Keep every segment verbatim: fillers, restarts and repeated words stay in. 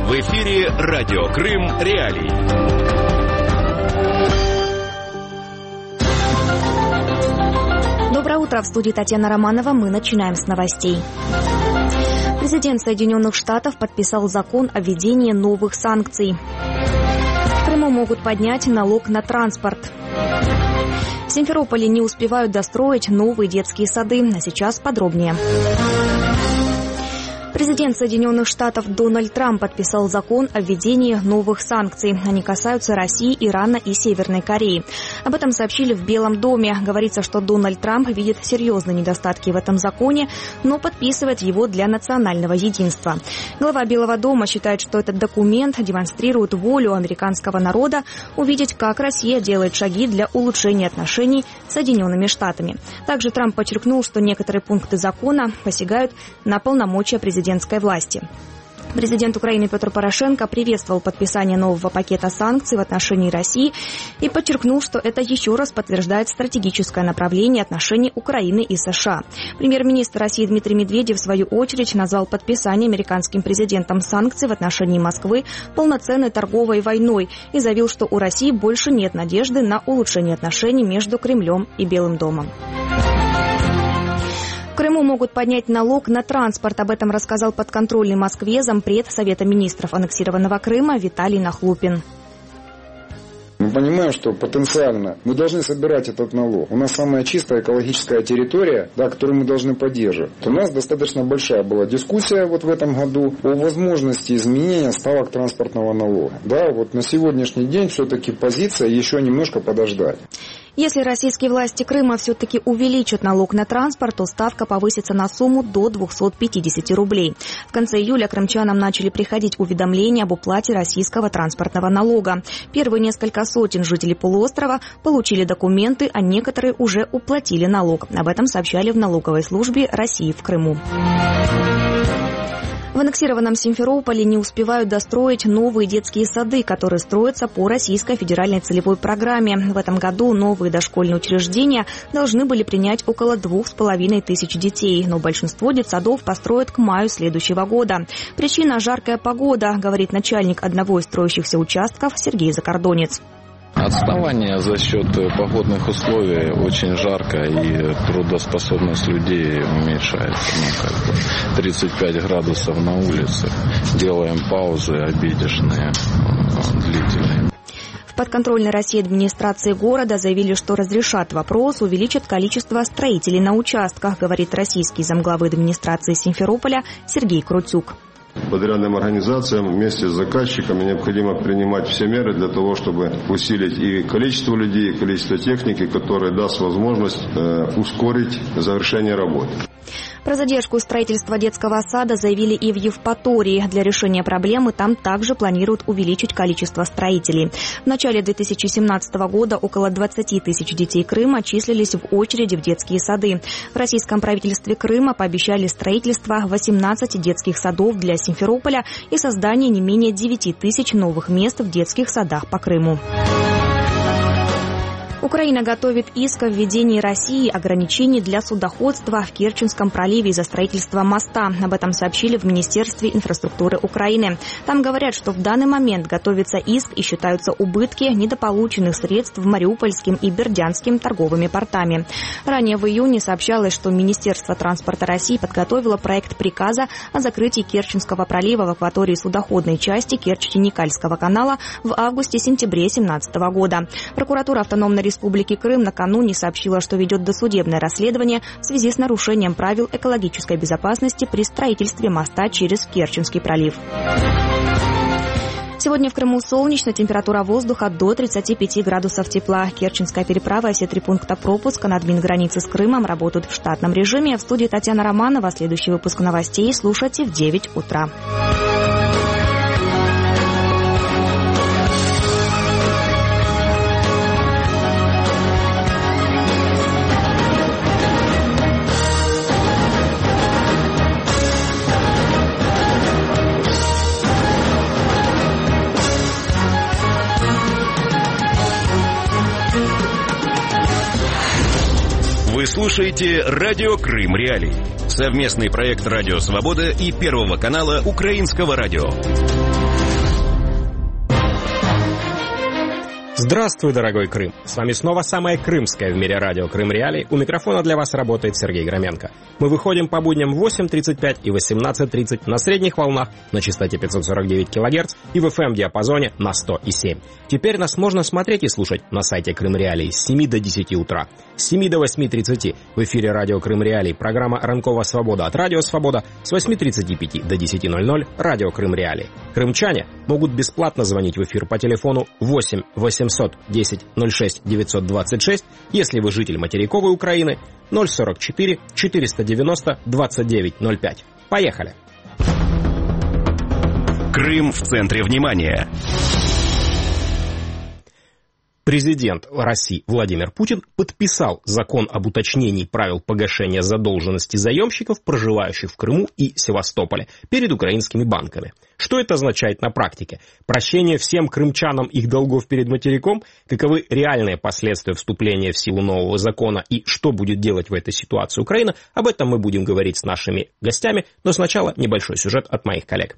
В эфире радио Крым Реалии. Доброе утро. В студии Татьяна Романова. Мы начинаем с новостей. Президент Соединенных Штатов подписал закон о введении новых санкций. В Крыму могут поднять налог на транспорт. В Симферополе не успевают достроить новые детские сады. А сейчас подробнее. Президент Соединенных Штатов Дональд Трамп подписал закон о введении новых санкций. Они касаются России, Ирана и Северной Кореи. Об этом сообщили в Белом доме. Говорится, что Дональд Трамп видит серьезные недостатки в этом законе, но подписывает его для национального единства. Глава Белого дома считает, что этот документ демонстрирует волю американского народа увидеть, как Россия делает шаги для улучшения отношений с Соединенными Штатами. Также Трамп подчеркнул, что некоторые пункты закона посягают на полномочия президента власти. Президент Украины Петр Порошенко приветствовал подписание нового пакета санкций в отношении России и подчеркнул, что это еще раз подтверждает стратегическое направление отношений Украины и США. Премьер-министр России Дмитрий Медведев, в свою очередь, назвал подписание американским президентом санкций в отношении Москвы полноценной торговой войной и заявил, что у России больше нет надежды на улучшение отношений между Кремлем и Белым домом. В Крыму могут поднять налог на транспорт. Об этом рассказал подконтрольный Москве зампред Совета министров аннексированного Крыма Виталий Нахлупин. Мы понимаем, что потенциально мы должны собирать этот налог. У нас самая чистая экологическая территория, да, которую мы должны поддерживать. У нас достаточно большая была дискуссия вот в этом году о возможности изменения ставок транспортного налога. Да, вот на сегодняшний день все-таки позиция еще немножко подождать. Если российские власти Крыма все-таки увеличат налог на транспорт, то ставка повысится на сумму до двухсот пятидесяти рублей. В конце июля крымчанам начали приходить уведомления об уплате российского транспортного налога. Первые несколько сотен жителей полуострова получили документы, а некоторые уже уплатили налог. Об этом сообщали в налоговой службе России в Крыму. В аннексированном Симферополе не успевают достроить новые детские сады, которые строятся по Российской федеральной целевой программе. В этом году новые дошкольные учреждения должны были принять около двух с половиной тысяч детей, но большинство детсадов построят к маю следующего года. Причина – жаркая погода, говорит начальник одного из строящихся участков Сергей Закордонец. Отставание за счет погодных условий, очень жарко, и трудоспособность людей уменьшается. Ну, как бы тридцать пять градусов на улице. Делаем паузы обеденные, длительные. В подконтрольной России администрации города заявили, что разрешат вопрос, увеличат количество строителей на участках, говорит российский замглавы администрации Симферополя Сергей Крутюк. Подрядным организациям вместе с заказчиками необходимо принимать все меры для того, чтобы усилить и количество людей, и количество техники, которое даст возможность э, ускорить завершение работы. Про задержку строительства детского сада заявили и в Евпатории. Для решения проблемы там также планируют увеличить количество строителей. В начале две тысячи семнадцатого года около двадцати тысяч детей Крыма числились в очереди в детские сады. В российском правительстве Крыма пообещали строительство восемнадцати детских садов для Симферополя и создание не менее девяти тысяч новых мест в детских садах по Крыму. Украина готовит иск о введении России ограничений для судоходства в Керченском проливе из-за строительства моста. Об этом сообщили в Министерстве инфраструктуры Украины. Там говорят, что в данный момент готовится иск и считаются убытки недополученных средств Мариупольским и Бердянским торговыми портами. Ранее в июне сообщалось, что Министерство транспорта России подготовило проект приказа о закрытии Керченского пролива в акватории судоходной части Керчь-Уникальского канала в августе-сентябре две тысячи семнадцатого года. Прокуратура автономной Республики Крым накануне сообщила, что ведет досудебное расследование в связи с нарушением правил экологической безопасности при строительстве моста через Керченский пролив. Сегодня в Крыму солнечно, температура воздуха до тридцати пяти градусов тепла. Керченская переправа и все три пункта пропуска на админгранице с Крымом работают в штатном режиме. В студии Татьяна Романова. Следующий выпуск новостей слушайте в девять утра. Вы слушаете радио Крым Реалии. Совместный проект «Радио Свобода» и Первого канала Украинского радио. Здравствуй, дорогой Крым! С вами снова самое крымское в мире радио «Крым Реалии». У микрофона для вас работает Сергей Громенко. Мы выходим по будням в восемь тридцать пять и восемнадцать тридцать на средних волнах на частоте пятьсот сорок девять килогерц и в эф эм-диапазоне на сто и семь. Теперь нас можно смотреть и слушать на сайте «Крым Реалии» с семи до десяти утра. С семи до восьми тридцати в эфире радио «Крым Реалии» программа «Ранкова Свобода» от радио «Свобода», с восьми тридцати пяти до десяти ноль-ноль радио «Крым Реалии». Крымчане могут бесплатно звонить в эфир по телефону восемь восемьсот десять ноль шесть девятьсот двадцать шесть, если вы житель материковой Украины, ноль сорок четыре четыреста девяносто двадцать девять ноль пять. Поехали! Крым в центре внимания. Президент России Владимир Путин подписал закон об уточнении правил погашения задолженности заемщиков, проживающих в Крыму и Севастополе, перед украинскими банками. Что это означает на практике? Прощение всем крымчанам их долгов перед материком? Каковы реальные последствия вступления в силу нового закона и что будет делать в этой ситуации Украина? Об этом мы будем говорить с нашими гостями, но сначала небольшой сюжет от моих коллег.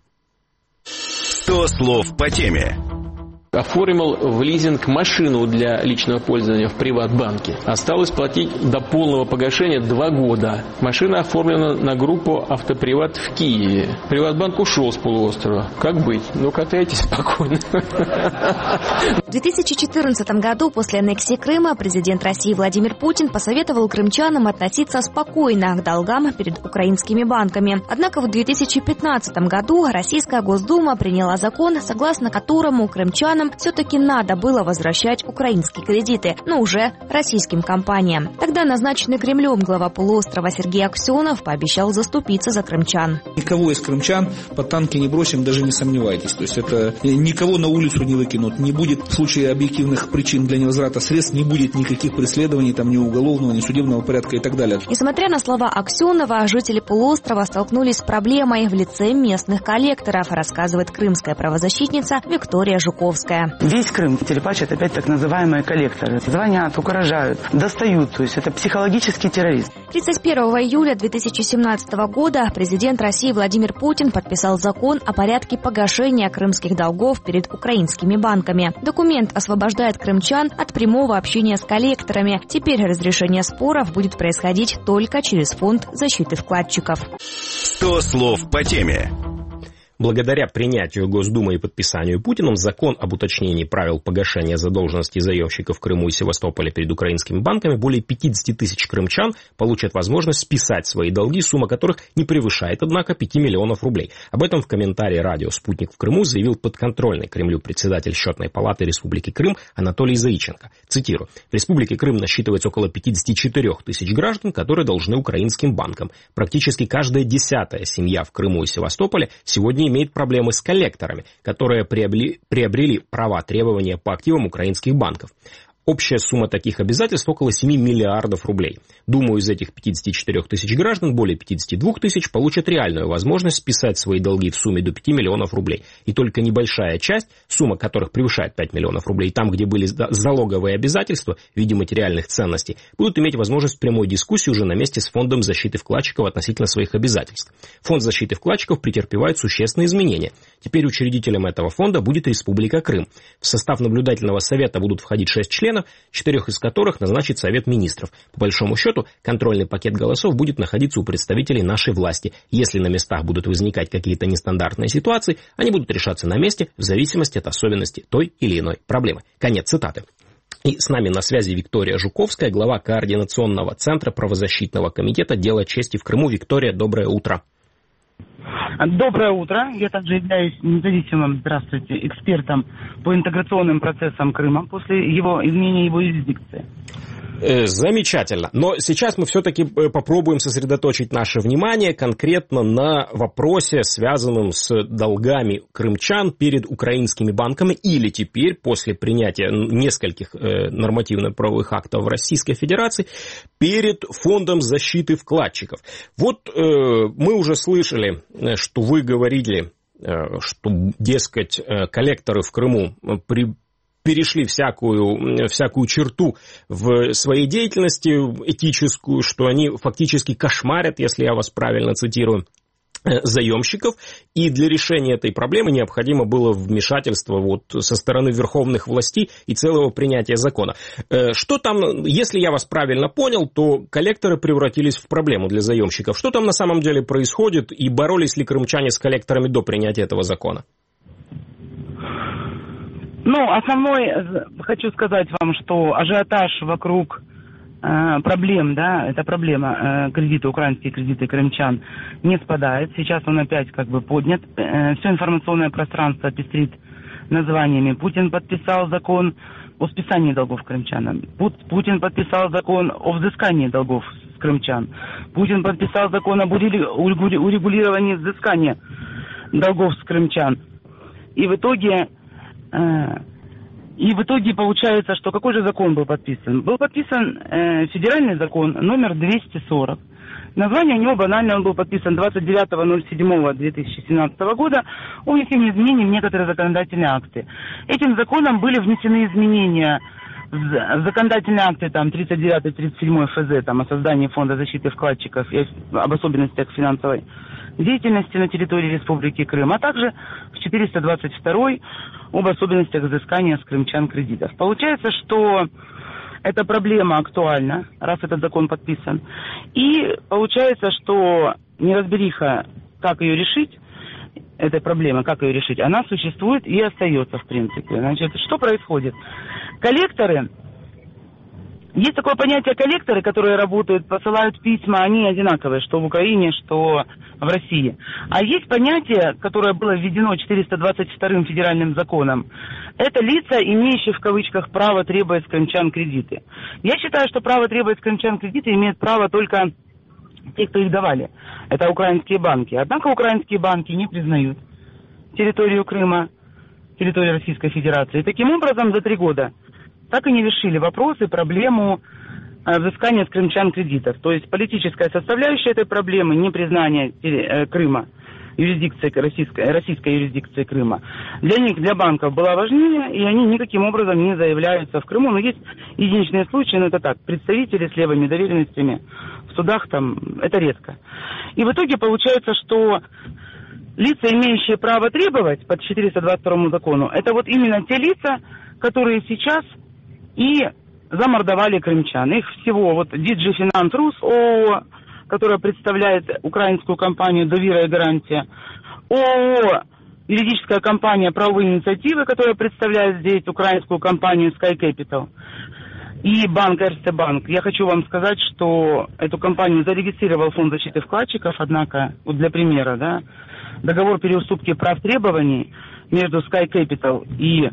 сто слов по теме. Оформил в лизинг машину для личного пользования в Приватбанке. Осталось платить до полного погашения два года. Машина оформлена на группу «Автоприват» в Киеве. Приватбанк ушел с полуострова. Как быть? Ну, катайтесь спокойно. В две тысячи четырнадцатом году после аннексии Крыма президент России Владимир Путин посоветовал крымчанам относиться спокойно к долгам перед украинскими банками. Однако в две тысячи пятнадцатом году Российская Госдума приняла закон, согласно которому крымчанам все-таки надо было возвращать украинские кредиты, но уже российским компаниям. Тогда назначенный Кремлем глава полуострова Сергей Аксенов пообещал заступиться за крымчан. Никого из крымчан под танки не бросим, даже не сомневайтесь. То есть это никого на улицу не выкинут. Не будет в случае объективных причин для невозврата средств, не будет никаких преследований, там ни уголовного, ни судебного порядка и так далее. Несмотря на слова Аксенова, жители полуострова столкнулись с проблемой в лице местных коллекторов, рассказывает крымская правозащитница Виктория Жуковская. Весь Крым телепачат опять так называемые коллекторы. Звонят, угрожают, достают. То есть это психологический терроризм. тридцать первого июля две тысячи семнадцатого года президент России Владимир Путин подписал закон о порядке погашения крымских долгов перед украинскими банками. Документ освобождает крымчан от прямого общения с коллекторами. Теперь разрешение споров будет происходить только через фонд защиты вкладчиков. сто слов по теме. Благодаря принятию Госдумы и подписанию Путиным закон об уточнении правил погашения задолженности заемщиков в Крыму и Севастополе перед украинскими банками, более пятьдесят тысяч крымчан получат возможность списать свои долги, сумма которых не превышает, однако, пяти миллионов рублей. Об этом в комментарии радио «Спутник» в Крыму заявил подконтрольный Кремлю председатель Счетной палаты Республики Крым Анатолий Заиченко. Цитирую. В Республике Крым насчитывается около пятьдесят четыре тысяч граждан, которые должны украинским банкам. Практически каждая десятая семья в Крыму и Севастополе сегодня имеет проблемы с коллекторами, которые приобрели, приобрели права требования по активам украинских банков. Общая сумма таких обязательств около семи миллиардов рублей. Думаю, из этих пятидесяти четырёх тысяч граждан более пятидесяти двух тысяч получат реальную возможность списать свои долги в сумме до пяти миллионов рублей. И только небольшая часть, сумма которых превышает пять миллионов рублей, там, где были залоговые обязательства в виде материальных ценностей, будут иметь возможность прямой дискуссии уже на месте с Фондом защиты вкладчиков относительно своих обязательств. Фонд защиты вкладчиков претерпевает существенные изменения. Теперь учредителем этого фонда будет Республика Крым. В состав наблюдательного совета будут входить шесть членов, четырех из которых назначит Совет министров. По большому счету, контрольный пакет голосов будет находиться у представителей нашей власти. Если на местах будут возникать какие-то нестандартные ситуации, они будут решаться на месте в зависимости от особенностей той или иной проблемы. Конец цитаты. И с нами на связи Виктория Жуковская, глава Координационного центра правозащитного комитета «Дело чести в Крыму». Виктория, доброе утро. Доброе утро. Я также являюсь независимым, здравствуйте, экспертом по интеграционным процессам Крыма после его изменения его юрисдикции. Замечательно. Но сейчас мы все-таки попробуем сосредоточить наше внимание конкретно на вопросе, связанном с долгами крымчан перед украинскими банками или теперь, после принятия нескольких нормативно-правовых актов в Российской Федерации, перед Фондом защиты вкладчиков. Вот мы уже слышали, что вы говорили, что, дескать, коллекторы в Крыму при перешли всякую, всякую черту в своей деятельности этическую, что они фактически кошмарят, если я вас правильно цитирую, заемщиков, и для решения этой проблемы необходимо было вмешательство вот со стороны верховных властей и целого принятия закона. Что там, если я вас правильно понял, то коллекторы превратились в проблему для заемщиков. Что там на самом деле происходит, и боролись ли крымчане с коллекторами до принятия этого закона? Ну, основной, хочу сказать вам, что ажиотаж вокруг э, проблем, да, это проблема, э, кредиты, украинские кредиты крымчан не спадает. Сейчас он опять как бы поднят. Э, все информационное пространство пестрит названиями. Путин подписал закон о списании долгов крымчанам. Путин подписал закон о взыскании долгов с крымчан. Путин подписал закон об урегулировании взыскания долгов с крымчан. И в итоге... И в итоге получается, что какой же закон был подписан? Был подписан э, федеральный закон номер двести сорок. Название у него банально, он был подписан двадцать девятого ноль седьмого две тысячи семнадцатого года о внесении изменений в некоторые законодательные акты. Этим законом были внесены изменения в законодательные акты там, тридцать девятый тридцать седьмой эф зэ там, о создании фонда защиты вкладчиков и об особенностях финансовой деятельности на территории Республики Крым, а также в четыреста двадцать второй об особенностях взыскания с крымчан кредитов. Получается, что эта проблема актуальна, раз этот закон подписан. И получается, что неразбериха, как ее решить, этой проблемы, как ее решить, она существует и остается, в принципе. Значит, что происходит? Коллекторы, есть такое понятие коллекторы, которые работают, посылают письма, они одинаковые, что в Украине, что в России. А есть понятие, которое было введено четыреста двадцать вторым федеральным законом. Это лица, имеющие в кавычках право требовать с крымчан кредиты. Я считаю, что право требовать с крымчан кредиты имеют право только те, кто их давали. Это украинские банки. Однако украинские банки не признают территорию Крыма, территорию Российской Федерации. И таким образом за три года так и не решили вопросы, проблему взыскания с крымчан кредитов. То есть политическая составляющая этой проблемы, непризнание Крыма, юрисдикции, российской, российской юрисдикции Крыма, для них, для банков была важнее, и они никаким образом не заявляются в Крыму. Но есть единичные случаи, но это так, представители с левыми доверенностями в судах, там, это редко. И в итоге получается, что лица, имеющие право требовать под четыреста двадцать второму закону, это вот именно те лица, которые сейчас и замордовали крымчан. Их всего, вот Диджи Финанс Рус ООО, которая представляет украинскую компанию «Довира и гарантия», ООО, юридическая компания «Правовые инициативы», которая представляет здесь украинскую компанию Sky Capital, и банк Эрсте Банк. Я хочу вам сказать, что эту компанию зарегистрировал фонд защиты вкладчиков, однако, вот для примера, да, договор переуступки прав требований между Sky Capital и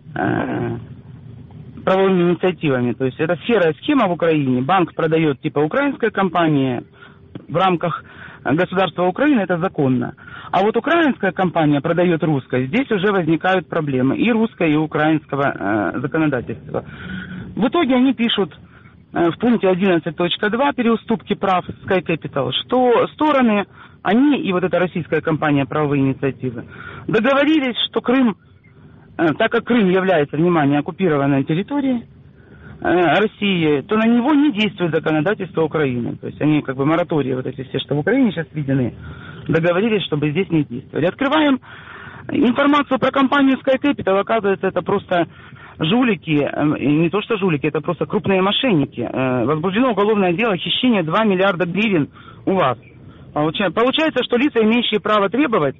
э, правовыми инициативами. То есть это серая схема в Украине. Банк продает типа украинской компании в рамках государства Украины, это законно. А вот украинская компания продает русской. Здесь уже возникают проблемы и русского, и украинского э, законодательства. В итоге они пишут э, в пункте одиннадцать точка два переуступки прав Sky Capital, что стороны, они и вот эта российская компания «Правовые инициативы» договорились, что Крым, так как Крым является, внимание, оккупированной территорией э, России, то на него не действует законодательство Украины. То есть они как бы моратории, вот эти все, что в Украине сейчас введены, договорились, чтобы здесь не действовали. Открываем информацию про компанию Sky Capital, оказывается, это просто жулики, э, и не то что жулики, это просто крупные мошенники. Э, возбуждено уголовное дело хищения два миллиарда гривен у вас. Получается, что лица, имеющие право требовать,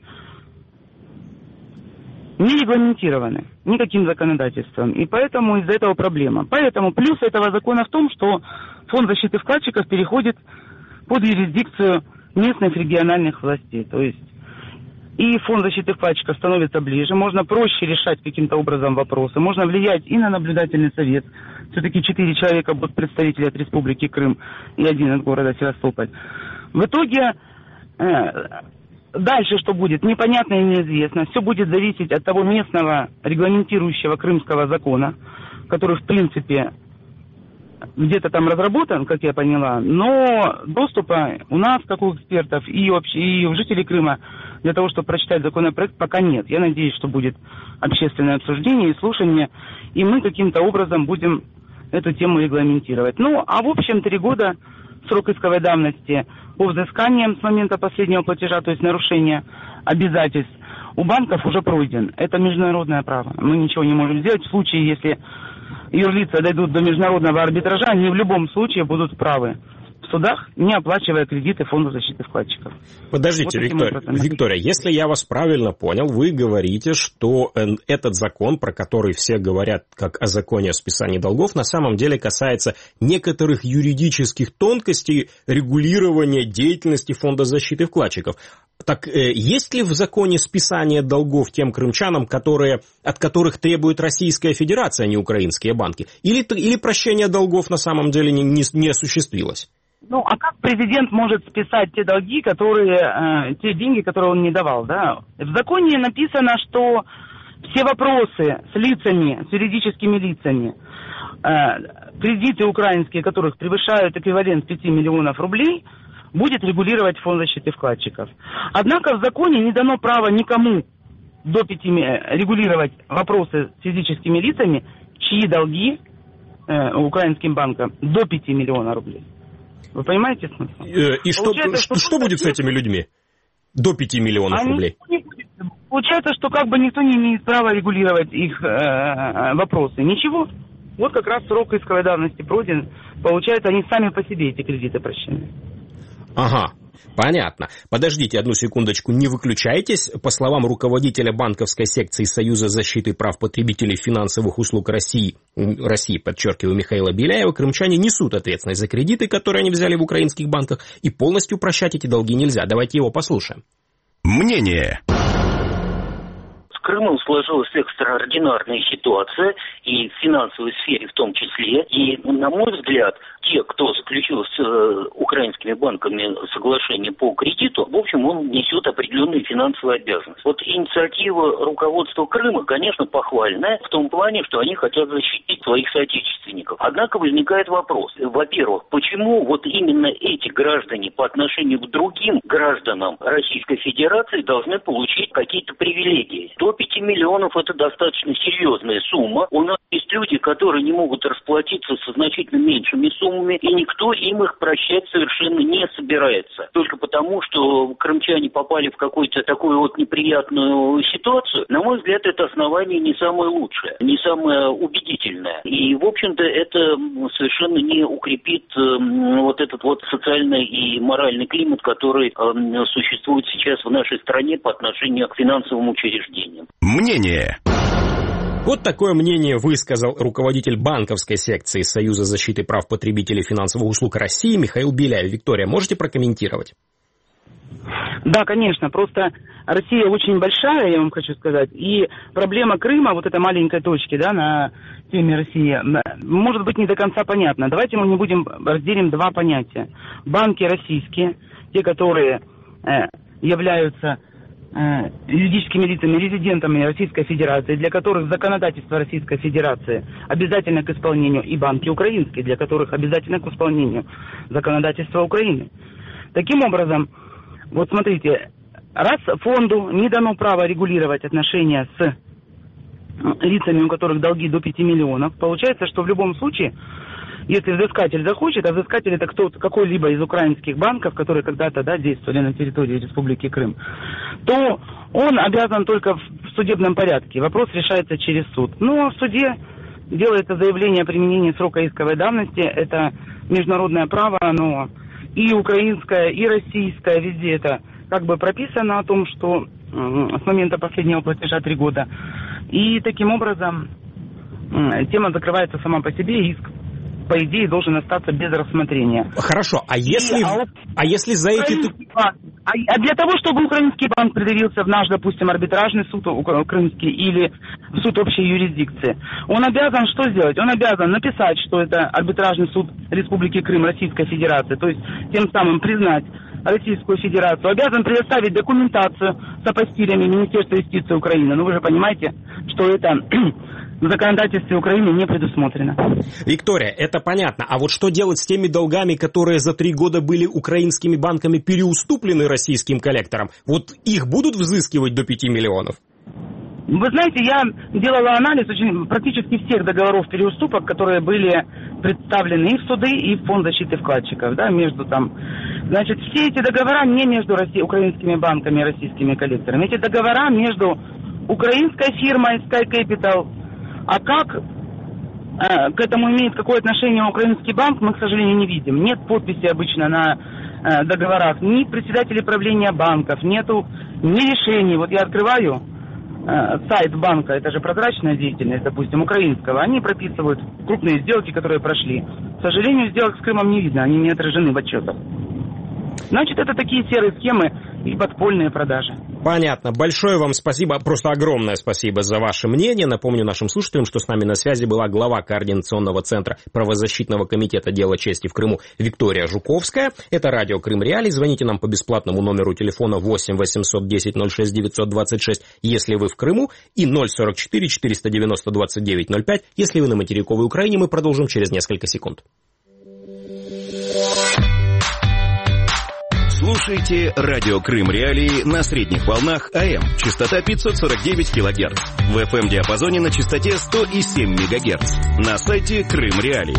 не регламентированы никаким законодательством. И поэтому из-за этого проблема. Поэтому плюс этого закона в том, что фонд защиты вкладчиков переходит под юрисдикцию местных региональных властей. То есть и фонд защиты вкладчиков становится ближе, можно проще решать каким-то образом вопросы, можно влиять и на наблюдательный совет. Все-таки четыре человека будут представители от Республики Крым и один от города Севастополь. В итоге э, дальше что будет, непонятно и неизвестно. Все будет зависеть от того местного регламентирующего крымского закона, который, в принципе, где-то там разработан, как я поняла, но доступа у нас, как у экспертов, и, вообще, и у жителей Крыма для того, чтобы прочитать законопроект, пока нет. Я надеюсь, что будет общественное обсуждение и слушание, и мы каким-то образом будем эту тему регламентировать. Ну, а в общем, три года срок исковой давности по взысканиям с момента последнего платежа, то есть нарушение обязательств, у банков уже пройден. Это международное право. Мы ничего не можем сделать. В случае, если юрлица дойдут до международного арбитража, они в любом случае будут правы в судах, не оплачивая кредиты Фонда защиты вкладчиков. Подождите, вот Виктория, Виктория, если я вас правильно понял, вы говорите, что этот закон, про который все говорят как о законе о списании долгов, на самом деле касается некоторых юридических тонкостей регулирования деятельности Фонда защиты вкладчиков. Так э, есть ли в законе списание долгов тем крымчанам, которые, от которых требует Российская Федерация, а не украинские банки? Или, или прощение долгов на самом деле не, не, не осуществилось? Ну, а как президент может списать те долги, которые, э, те деньги, которые он не давал, да? В законе написано, что все вопросы с лицами, с юридическими лицами, э, кредиты украинские, которых превышают эквивалент пяти миллионов рублей, будет регулировать Фонд защиты вкладчиков. Однако в законе не дано права никому до пяти регулировать вопросы с физическими лицами, чьи долги э, украинским банкам до пяти миллионов рублей. Вы понимаете смысл? Э, и что, что, что будет с этими людьми до пяти миллионов рублей? Получается, что как бы никто не имеет права регулировать их э, вопросы. Ничего. Вот как раз срок исковой давности пройден. Получается, они сами по себе эти кредиты прощены. Ага, понятно. Подождите одну секундочку, не выключайтесь. По словам руководителя банковской секции Союза защиты прав потребителей финансовых услуг России, России, подчеркиваю, Михаила Беляева, крымчане несут ответственность за кредиты, которые они взяли в украинских банках, и полностью прощать эти долги нельзя. Давайте его послушаем. Мнение. С Крымом сложилась экстраординарная ситуация, и в финансовой сфере в том числе. И, на мой взгляд, те, кто заключил с э, украинскими банками соглашение по кредиту, в общем, он несет определенные финансовые обязанности. Вот инициатива руководства Крыма, конечно, похвальная в том плане, что они хотят защитить своих соотечественников. Однако возникает вопрос. Во-первых, почему вот именно эти граждане по отношению к другим гражданам Российской Федерации должны получить какие-то привилегии? До пяти миллионов это достаточно серьезная сумма. У нас есть люди, которые не могут расплатиться со значительно меньшими суммами, и никто им их прощать совершенно не собирается. Только потому, что крымчане попали в какую-то такую вот неприятную ситуацию, на мой взгляд, это основание не самое лучшее, не самое убедительное. И, в общем-то, это совершенно не укрепит э, вот этот вот социальный и моральный климат, который э, существует сейчас в нашей стране по отношению к финансовым учреждениям. Мнение. Вот такое мнение высказал руководитель банковской секции Союза защиты прав потребителей финансовых услуг России Михаил Беляев. Виктория, можете прокомментировать? Да, конечно. Просто Россия очень большая, я вам хочу сказать. И проблема Крыма, вот этой маленькой точки, да, на теме России, может быть не до конца понятна. Давайте мы не будем разделим два понятия. Банки российские, те, которые э, являются юридическими лицами, резидентами Российской Федерации, для которых законодательство Российской Федерации обязательно к исполнению, и банки украинские, для которых обязательно к исполнению законодательства Украины. Таким образом, вот смотрите, раз фонду не дано право регулировать отношения с лицами, у которых долги до пяти миллионов, получается, что в любом случае, если взыскатель захочет, а взыскатель это кто-то, какой-либо из украинских банков, которые когда-то, да, действовали на территории Республики Крым, то он обязан только в судебном порядке. Вопрос решается через суд. Ну, а в суде делается заявление о применении срока исковой давности. Это международное право, оно и украинское, и российское, везде это как бы прописано о том, что э, с момента последнего платежа три года. И таким образом э, тема закрывается сама по себе, иск по идее, должен остаться без рассмотрения. Хорошо, а если, и, а, а если за эти... А, а для того, чтобы украинский банк предъявился в наш, допустим, арбитражный суд украинский или в суд общей юрисдикции, он обязан что сделать? Он обязан написать, что это арбитражный суд Республики Крым, Российской Федерации, то есть тем самым признать Российскую Федерацию, обязан предоставить документацию с апостилями Министерства юстиции Украины. Ну вы же понимаете, что это... в законодательстве Украины не предусмотрено. Виктория, это понятно. А вот что делать с теми долгами, которые за три года были украинскими банками переуступлены российским коллекторам? Вот их будут взыскивать до пяти миллионов? Вы знаете, я делала анализ очень, практически всех договоров переуступок, которые были представлены и в суды, и в Фонд защиты вкладчиков, да, между там. Значит, все эти договора не между Росси... украинскими банками и российскими коллекторами. Эти договора между украинской фирмой Sky Capital, а как э, к этому имеет какое отношение украинский банк, мы, к сожалению, не видим. Нет подписи обычно на э, договорах, ни председателей правления банков, нету ни решений. Вот я открываю сайт банка, это же прозрачная деятельность, допустим, украинского, они прописывают крупные сделки, которые прошли. К сожалению, сделок с Крымом не видно, они не отражены в отчетах. Значит, это такие серые схемы и подпольные продажи. Понятно. Большое вам спасибо, просто огромное спасибо за ваше мнение. Напомню нашим слушателям, что с нами на связи была глава Координационного центра правозащитного комитета «Дело чести» в Крыму Виктория Жуковская. Это радио Крым Реалии. Звоните нам по бесплатному номеру телефона восемь восемьсот десять ноль шесть девятьсот двадцать шесть, если вы в Крыму, и ноль сорок четыре четыреста девяносто двадцать девять ноль пять, если вы на материковой Украине. Мы продолжим через несколько секунд. Слушайте радио Крым Реалии на средних волнах АМ, частота пятьсот сорок девять килогерц, в эф эм-диапазоне на частоте сто семь мегагерц, на сайте Крым Реалии.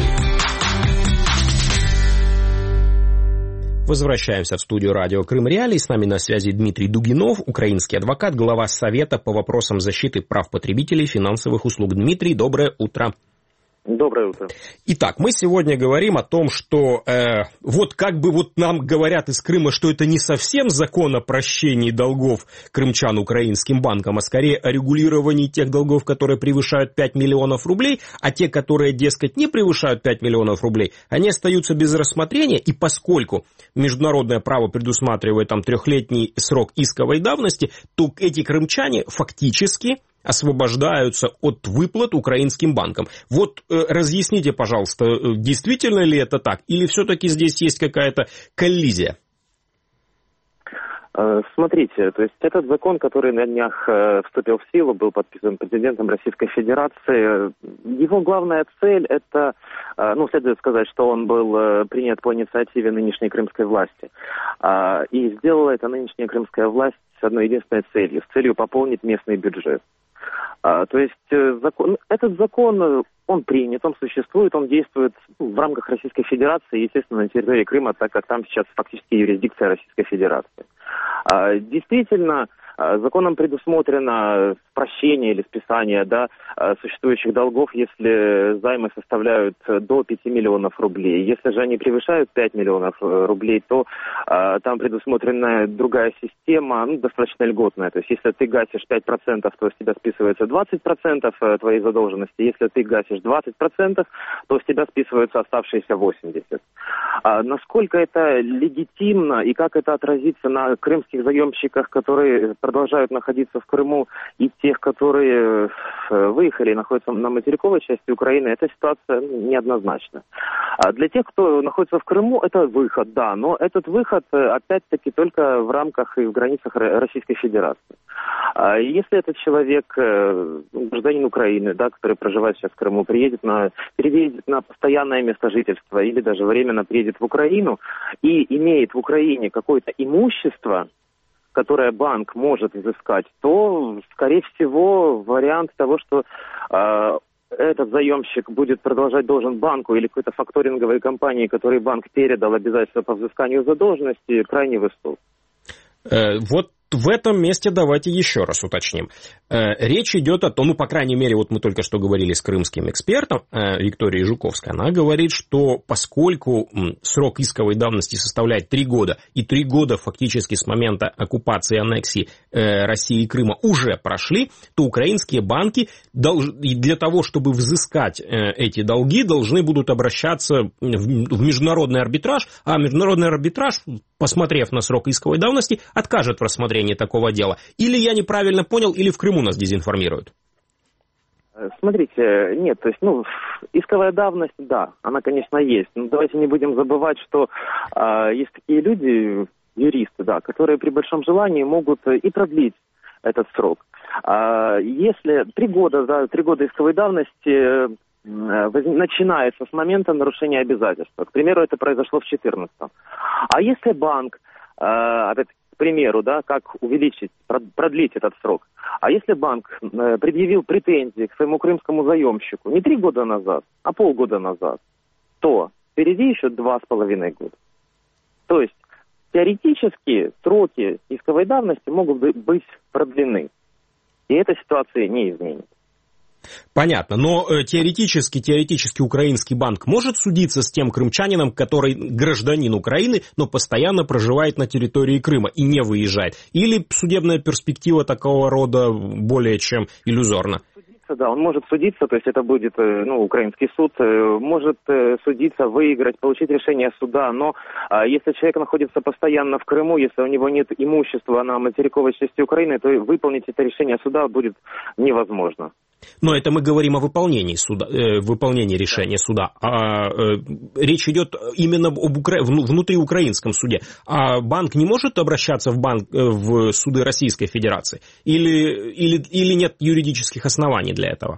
Возвращаемся в студию радио Крым Реалии. С нами на связи Дмитрий Дугинов, украинский адвокат, глава Совета по вопросам защиты прав потребителей финансовых услуг. Дмитрий, доброе утро. Доброе утро. Итак, мы сегодня говорим о том, что э, вот как бы вот нам говорят из Крыма, что это не совсем закон о прощении долгов крымчан украинским банкам, а скорее о регулировании тех долгов, которые превышают пять миллионов рублей, а те, которые, дескать, не превышают пять миллионов рублей, они остаются без рассмотрения, и поскольку международное право предусматривает там трехлетний срок исковой давности, то эти крымчане фактически освобождаются от выплат украинским банкам. Вот э, разъясните, пожалуйста, действительно ли это так, или все-таки здесь есть какая-то коллизия? Смотрите, то есть этот закон, который на днях вступил в силу, был подписан президентом Российской Федерации, его главная цель это, ну, следует сказать, что он был принят по инициативе нынешней крымской власти. И сделала это нынешняя крымская власть с одной единственной целью, с целью пополнить местный бюджет. А, то есть закон, этот закон, он принят, он существует, он действует в рамках Российской Федерации, естественно, на территории Крыма, так как там сейчас фактически юрисдикция Российской Федерации. А, действительно, законом предусмотрено прощение или списание, да, существующих долгов, если займы составляют до пяти миллионов рублей. Если же они превышают пять миллионов рублей, то а, там предусмотрена другая система, ну, достаточно льготная. То есть если ты гасишь пять процентов, то с тебя списывается двадцать процентов твоей задолженности. Если ты гасишь двадцать процентов, то с тебя списываются оставшиеся восемьдесят процентов. А, насколько это легитимно и как это отразится на крымских заемщиках, которые продолжают находиться в Крыму, и тех, которые выехали и находятся на материковой части Украины, эта ситуация неоднозначна. А для тех, кто находится в Крыму, это выход, да, но этот выход, опять-таки, только в рамках и в границах Российской Федерации. А если этот человек, гражданин Украины, да, который проживает сейчас в Крыму, приедет на, переедет на постоянное место жительства или даже временно приедет в Украину и имеет в Украине какое-то имущество, которое банк может взыскать, то, скорее всего, вариант того, что э, этот заемщик будет продолжать должен банку или какой-то факторинговой компании, которой банк передал обязательства по взысканию задолженности, крайне высок. Э, вот в этом месте давайте еще раз уточним. Э, речь идет о том, ну, по крайней мере, вот мы только что говорили с крымским экспертом э, Викторией Жуковской, она говорит, что поскольку м, срок исковой давности составляет три года, и три года фактически с момента оккупации и аннексии э, России и Крыма уже прошли, то украинские банки долж... для того, чтобы взыскать э, эти долги, должны будут обращаться в, в международный арбитраж, а международный арбитраж, посмотрев на срок исковой давности, откажет в рассмотрении такого дела. Или я неправильно понял, или в Крыму нас дезинформируют? Смотрите, нет, то есть, ну, исковая давность, да, она, конечно, есть. Но давайте не будем забывать, что э, есть такие люди, юристы, да, которые при большом желании могут и продлить этот срок. А если три года, да, три года исковой давности начинается с момента нарушения обязательств. К примеру, это произошло в две тысячи четырнадцатом. А если банк, опять примеру, да, как увеличить, продлить этот срок. А если банк э, предъявил претензии к своему крымскому заемщику не три года назад, а полгода назад, то впереди еще два с половиной года. То есть теоретически сроки исковой давности могут быть продлены. И эта ситуация не изменит. Понятно, но э, теоретически, теоретически украинский банк может судиться с тем крымчанином, который гражданин Украины, но постоянно проживает на территории Крыма и не выезжает? Или судебная перспектива такого рода более чем иллюзорна? Да, он может судиться, то есть это будет, ну, украинский суд, может судиться, выиграть, получить решение суда, но а, если человек находится постоянно в Крыму, если у него нет имущества на материковой части Украины, то выполнить это решение суда будет невозможно. Но это мы говорим о выполнении суда, э, выполнении решения суда. А, э, речь идет именно об укра... внутриукраинском суде. А банк не может обращаться в, банк, э, в суды Российской Федерации? Или, или, или нет юридических оснований для этого?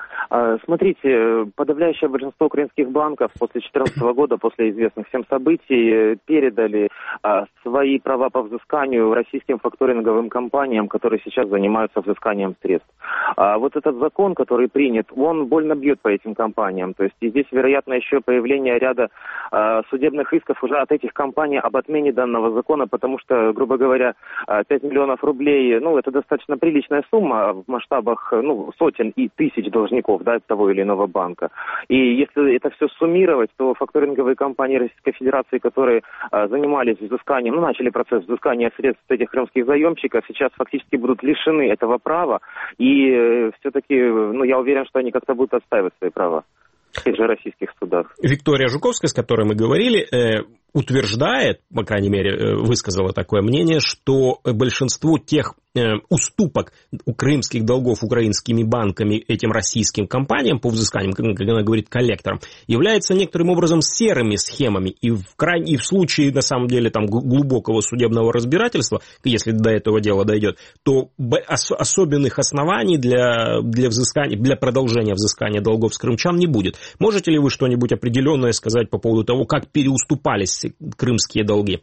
Смотрите, подавляющее большинство украинских банков после две тысячи четырнадцатого года, после известных всем событий, передали свои права по взысканию российским факторинговым компаниям, которые сейчас занимаются взысканием средств. А вот этот закон, который принят, он больно бьет по этим компаниям. То есть и здесь, вероятно, еще появление ряда судебных исков уже от этих компаний об отмене данного закона, потому что, грубо говоря, пять миллионов рублей, ну, это достаточно приличная сумма в масштабах, ну, сотен и тысяч должников, да, того или иного банка. И если это все суммировать, то факторинговые компании Российской Федерации, которые а, занимались взысканием, ну, начали процесс взыскания средств этих крымских заемщиков, сейчас фактически будут лишены этого права. И э, все-таки, ну, я уверен, что они как-то будут отстаивать свои права в тех же российских судах. Виктория Жуковская, с которой мы говорили, э, утверждает, по крайней мере, высказала такое мнение, что большинство тех э, уступок крымских долгов украинскими банками этим российским компаниям по взысканиям, как она говорит, коллекторам, является некоторым образом серыми схемами. И в, край... и в случае, на самом деле, там, глубокого судебного разбирательства, если до этого дела дойдет, то ос... особенных оснований для, для, взыскания, для продолжения взыскания долгов с крымчан не будет. Можете ли вы что-нибудь определенное сказать по поводу того, как переуступались крымские долги?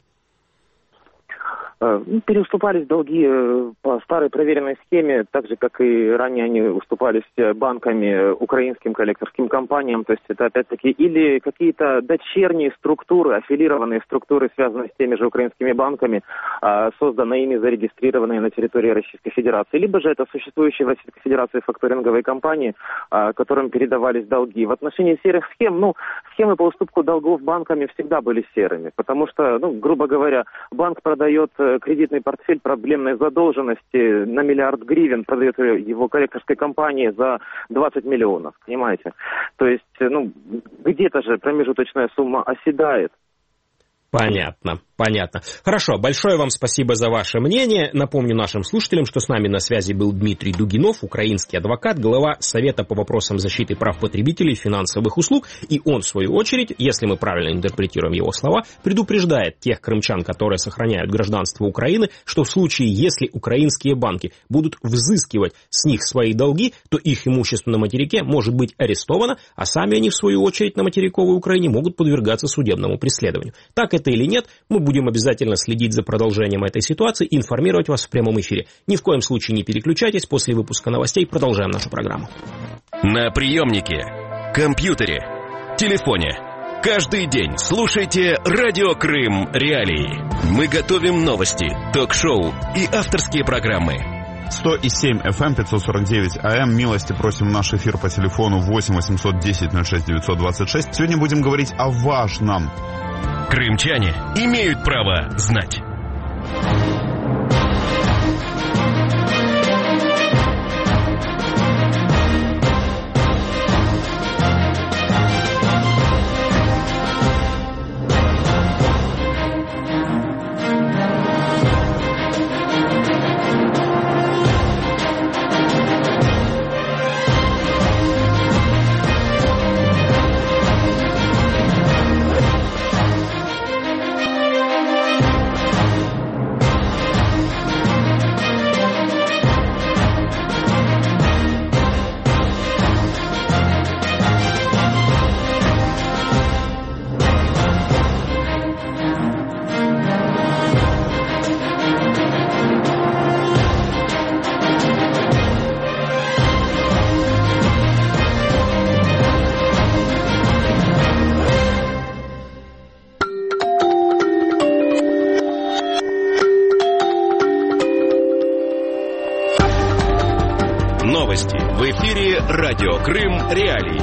Переуступались долги по старой проверенной схеме, так же, как и ранее они уступались банками украинским коллекторским компаниям. То есть это, опять-таки, или какие-то дочерние структуры, аффилированные структуры, связанные с теми же украинскими банками, созданные ими, зарегистрированные на территории Российской Федерации. Либо же это существующие в Российской Федерации факторинговые компании, которым передавались долги. В отношении серых схем, ну, схемы по уступку долгов банками всегда были серыми, потому что, ну, грубо говоря, банк продает кредитный портфель проблемной задолженности на миллиард гривен, продает его коллекторской компании за двадцать миллионов, понимаете? То есть, ну, где-то же промежуточная сумма оседает. Понятно, понятно. Хорошо, большое вам спасибо за ваше мнение. Напомню нашим слушателям, что с нами на связи был Дмитрий Дугинов, украинский адвокат, глава Совета по вопросам защиты прав потребителей и финансовых услуг. И он, в свою очередь, если мы правильно интерпретируем его слова, предупреждает тех крымчан, которые сохраняют гражданство Украины, что в случае, если украинские банки будут взыскивать с них свои долги, то их имущество на материке может быть арестовано, а сами они, в свою очередь, на материковой Украине могут подвергаться судебному преследованию. Так это или нет, мы будем обязательно следить за продолжением этой ситуации и информировать вас в прямом эфире. Ни в коем случае не переключайтесь, после выпуска новостей продолжаем нашу программу. На приемнике, компьютере, телефоне. Каждый день слушайте «Радио Крым Реалии». Мы готовим новости, ток-шоу и авторские программы. сто и семь эф эм, пятьсот сорок девять а эм. Милости просим в наш эфир по телефону восемь восемьсот десять ноль шесть девятьсот двадцать шесть. Сегодня будем говорить о важном. Крымчане имеют право знать. В эфире радио Крым Реалии.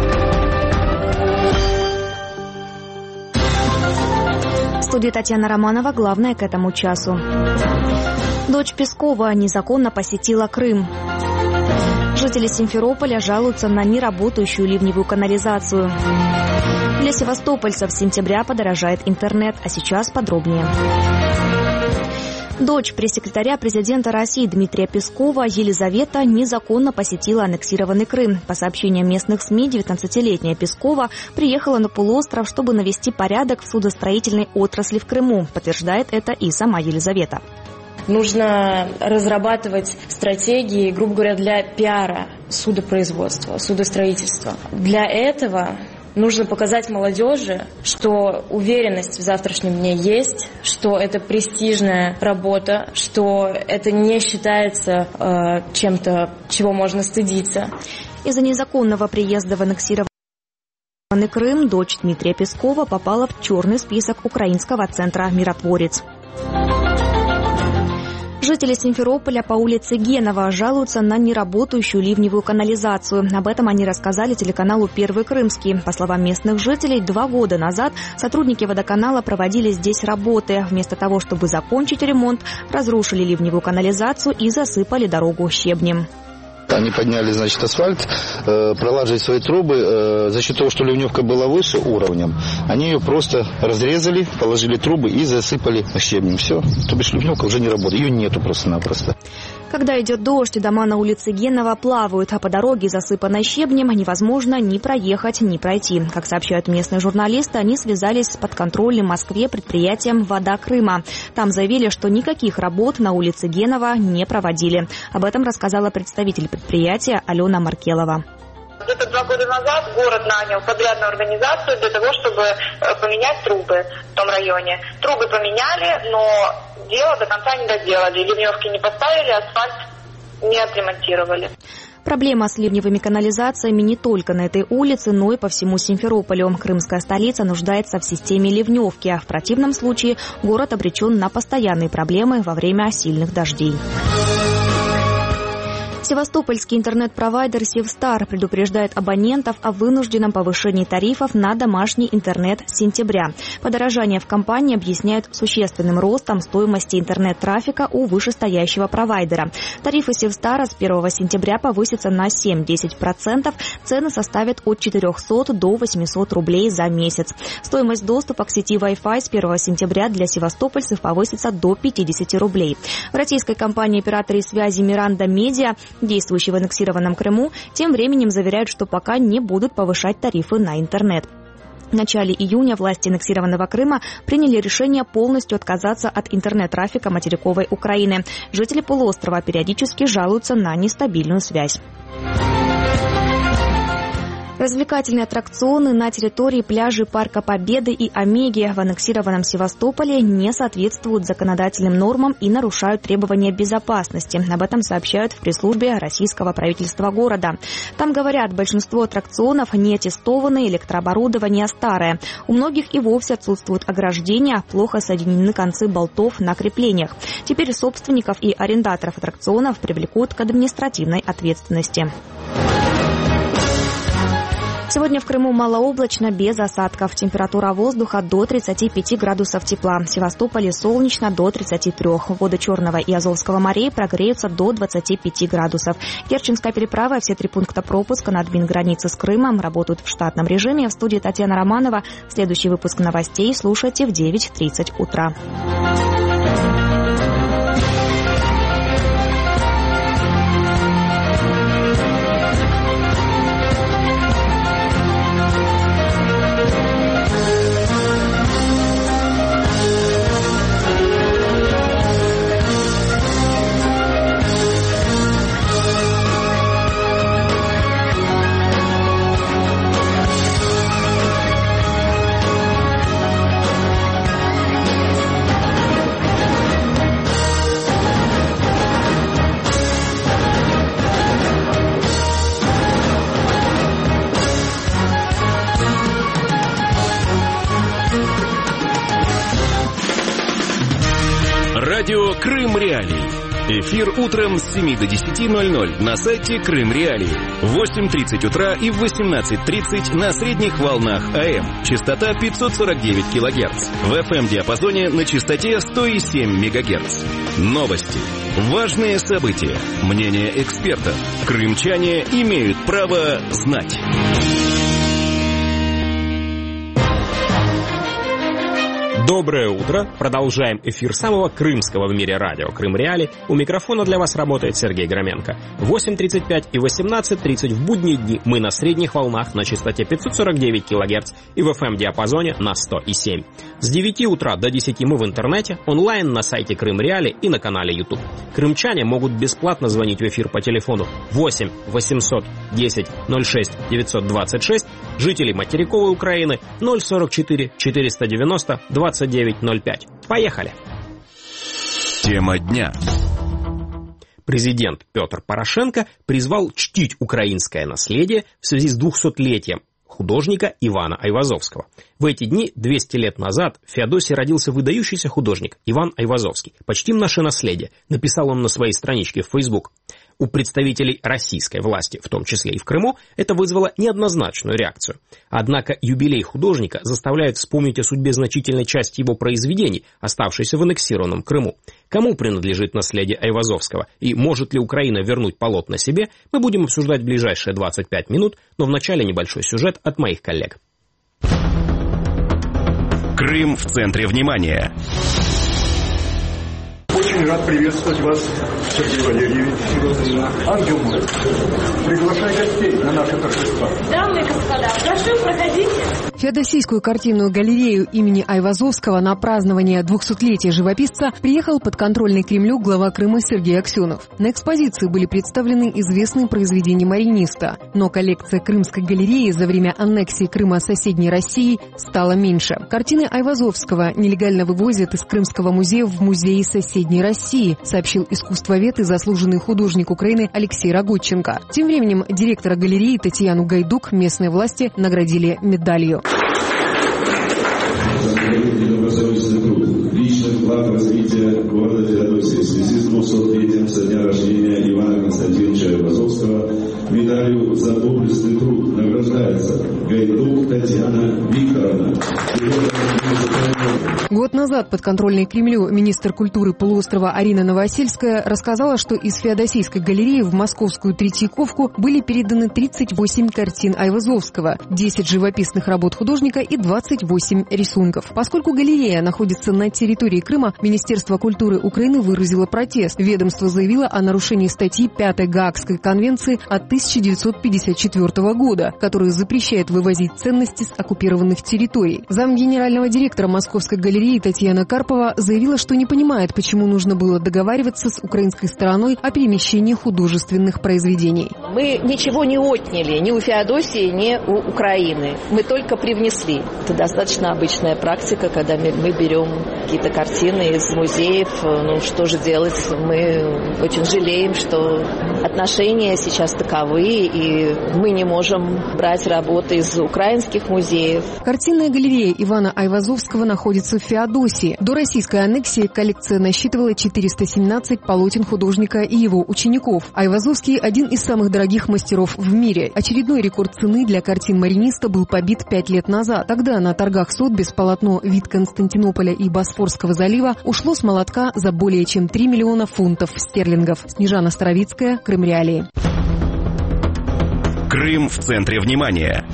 В студии Татьяна Романова. Главное к этому часу. Дочь Пескова незаконно посетила Крым. Жители Симферополя жалуются на неработающую ливневую канализацию. Для севастопольцев с сентября подорожает интернет, а сейчас подробнее. Дочь пресс-секретаря президента России Дмитрия Пескова Елизавета незаконно посетила аннексированный Крым. По сообщениям местных СМИ, девятнадцатилетняя Пескова приехала на полуостров, чтобы навести порядок в судостроительной отрасли в Крыму. Подтверждает это и сама Елизавета. Нужно разрабатывать стратегии, грубо говоря, для пиара судопроизводства, судостроительства. Для этого нужно показать молодежи, что уверенность в завтрашнем дне есть, что это престижная работа, что это не считается э, чем-то, чего можно стыдиться. Из-за незаконного приезда в аннексированный Крым дочь Дмитрия Пескова попала в черный список украинского центра «Миротворец». Жители Симферополя по улице Генова жалуются на неработающую ливневую канализацию. Об этом они рассказали телеканалу «Первый Крымский». По словам местных жителей, два года назад сотрудники водоканала проводили здесь работы. Вместо того, чтобы закончить ремонт, разрушили ливневую канализацию и засыпали дорогу щебнем. Они подняли, значит, асфальт, э, проложили свои трубы. Э, за счет того, что ливневка была выше уровнем, они ее просто разрезали, положили трубы и засыпали щебнем. Все. То бишь ливневка уже не работает. Ее нету просто-напросто. Когда идет дождь, дома на улице Генова плавают, а по дороге, засыпанной щебнем, невозможно ни проехать, ни пройти. Как сообщают местные журналисты, они связались с подконтрольным Москве предприятием «Вода Крыма». Там заявили, что никаких работ на улице Генова не проводили. Об этом рассказала представитель предприятия Алена Маркелова. Где-то два года назад город нанял подрядную организацию для того, чтобы поменять трубы в том районе. Трубы поменяли, но дело до конца не доделали. Ливневки не поставили, асфальт не отремонтировали. Проблема с ливневыми канализациями не только на этой улице, но и по всему Симферополю. Крымская столица нуждается в системе ливневки, а в противном случае город обречен на постоянные проблемы во время сильных дождей. Севастопольский интернет-провайдер «Севстар» предупреждает абонентов о вынужденном повышении тарифов на домашний интернет с сентября. Подорожание в компании объясняют существенным ростом стоимости интернет-трафика у вышестоящего провайдера. Тарифы «Севстара» с первого сентября повысятся на семь-десять процентов. Цены составят от четырехсот до восьмисот рублей за месяц. Стоимость доступа к сети Wi-Fi с первого сентября для севастопольцев повысится до пятидесяти рублей. В российской компании-операторе связи «Миранда Медиа», действующей в аннексированном Крыму, тем временем заверяют, что пока не будут повышать тарифы на интернет. В начале июня власти аннексированного Крыма приняли решение полностью отказаться от интернет-трафика материковой Украины. Жители полуострова периодически жалуются на нестабильную связь. Развлекательные аттракционы на территории пляжей Парка Победы и Омеги в аннексированном Севастополе не соответствуют законодательным нормам и нарушают требования безопасности. Об этом сообщают в пресс-службе российского правительства города. Там говорят, большинство аттракционов не аттестованные, электрооборудование старое. У многих и вовсе отсутствуют ограждения, плохо соединены концы болтов на креплениях. Теперь собственников и арендаторов аттракционов привлекут к административной ответственности. Сегодня в Крыму малооблачно, без осадков. Температура воздуха до тридцати пяти градусов тепла. В Севастополе солнечно до тридцати трёх. Воды Черного и Азовского морей прогреются до двадцати пяти градусов. Керченская переправа и все три пункта пропуска на админгранице с Крымом работают в штатном режиме. В студии Татьяна Романова. Следующий выпуск новостей слушайте в девять тридцать утра. Радио Крым Реалии. Эфир утром с семи до десяти ноль-ноль на сайте Крым Реалии. В восемь тридцать утра и в восемнадцать тридцать на средних волнах АМ. Частота пятьсот сорок девять килогерц. В эф эм-диапазоне на частоте сто семь мегагерц. Новости. Важные события. Мнение экспертов. Крымчане имеют право знать. Доброе утро. Продолжаем эфир самого крымского в мире радио Крым Реали. У микрофона для вас работает Сергей Громенко. В восемь тридцать пять и восемнадцать тридцать в будние дни мы на средних волнах на частоте пятьсот сорок девять килогерц и в эф эм-диапазоне на сто семь. С девяти утра до десяти мы в интернете, онлайн на сайте Крым Реали и на канале YouTube. Крымчане могут бесплатно звонить в эфир по телефону восемь восемьсот десять ноль шесть девятьсот двадцать шесть, жители материковой Украины ноль сорок четыре четыреста девяносто двадцать девять ноль пять. Поехали! Тема дня. Президент Петр Порошенко призвал чтить украинское наследие в связи с двухсотлетием художника Ивана Айвазовского. В эти дни, двести лет назад, в Феодосии родился выдающийся художник Иван Айвазовский. «Почтим наше наследие», написал он на своей страничке в Facebook. У представителей российской власти, в том числе и в Крыму, это вызвало неоднозначную реакцию. Однако юбилей художника заставляет вспомнить о судьбе значительной части его произведений, оставшейся в аннексированном Крыму. Кому принадлежит наследие Айвазовского и может ли Украина вернуть полотна себе, мы будем обсуждать в ближайшие двадцать пять минут, но вначале небольшой сюжет от моих коллег. Крым в центре внимания. Очень рад приветствовать вас, Сергей Валерьевич. Ангел мой, приглашай гостей на наше торжество. Дамы и господа, прошу, проходите. Феодосийскую картинную галерею имени Айвазовского на празднование двухсотлетия живописца приехал подконтрольный Кремлю глава Крыма Сергей Аксенов. На экспозиции были представлены известные произведения мариниста, но коллекция Крымской галереи за время аннексии Крыма соседней России стала меньше. Картины Айвазовского нелегально вывозят из Крымского музея в музеи соседней России, сообщил искусствовед и заслуженный художник Украины Алексей Роготченко. Тем временем директора галереи Татьяну Гайдук местные власти наградили медалью. Личный вклад в развитие города Феодосии в связи с двухсотлетием со дня рождения Ивана Константиновича Айвазовского медалью за доблестный труд награждается Гайдук Татьяна Викторовна. Год назад подконтрольный Кремлю министр культуры полуострова Арина Новосельская рассказала, что из Феодосийской галереи в московскую Третьяковку были переданы тридцать восемь картин Айвазовского, десять живописных работ художника и двадцать восемь рисунков. Поскольку галерея находится на территории Крыма, Министерство культуры Украины выразило протест. Ведомство заявило о нарушении статьи пятой Гаагской конвенции от тысяча девятьсот пятьдесят четвёртого года, которая запрещает вывозить ценности с оккупированных территорий. Зам генерального директора Московской галереи Татьяна Карпова заявила, что не понимает, почему нужно было договариваться с украинской стороной о перемещении художественных произведений. Мы ничего не отняли ни у Феодосии, ни у Украины. Мы только привнесли. Это достаточно обычная практика, когда мы, мы берем какие-то картины из музеев. Ну, что же делать? Мы очень жалеем, что отношения сейчас таковы, и мы не можем брать работы из украинских музеев. Картинная галерея Ивана Айвазовского находится в Феодосии. До российской аннексии коллекция насчитывала четыреста семнадцать полотен художника и его учеников. Айвазовский – один из самых дорогих мастеров в мире. Очередной рекорд цены для картин мариниста был побит пять лет назад. Тогда на торгах Сотбис полотно «Вид Константинополя и Босфорского залива» ушло с молотка за более чем три миллиона фунтов стерлингов. Снежана Старовицкая, Крым Реалии. Крым в центре внимания.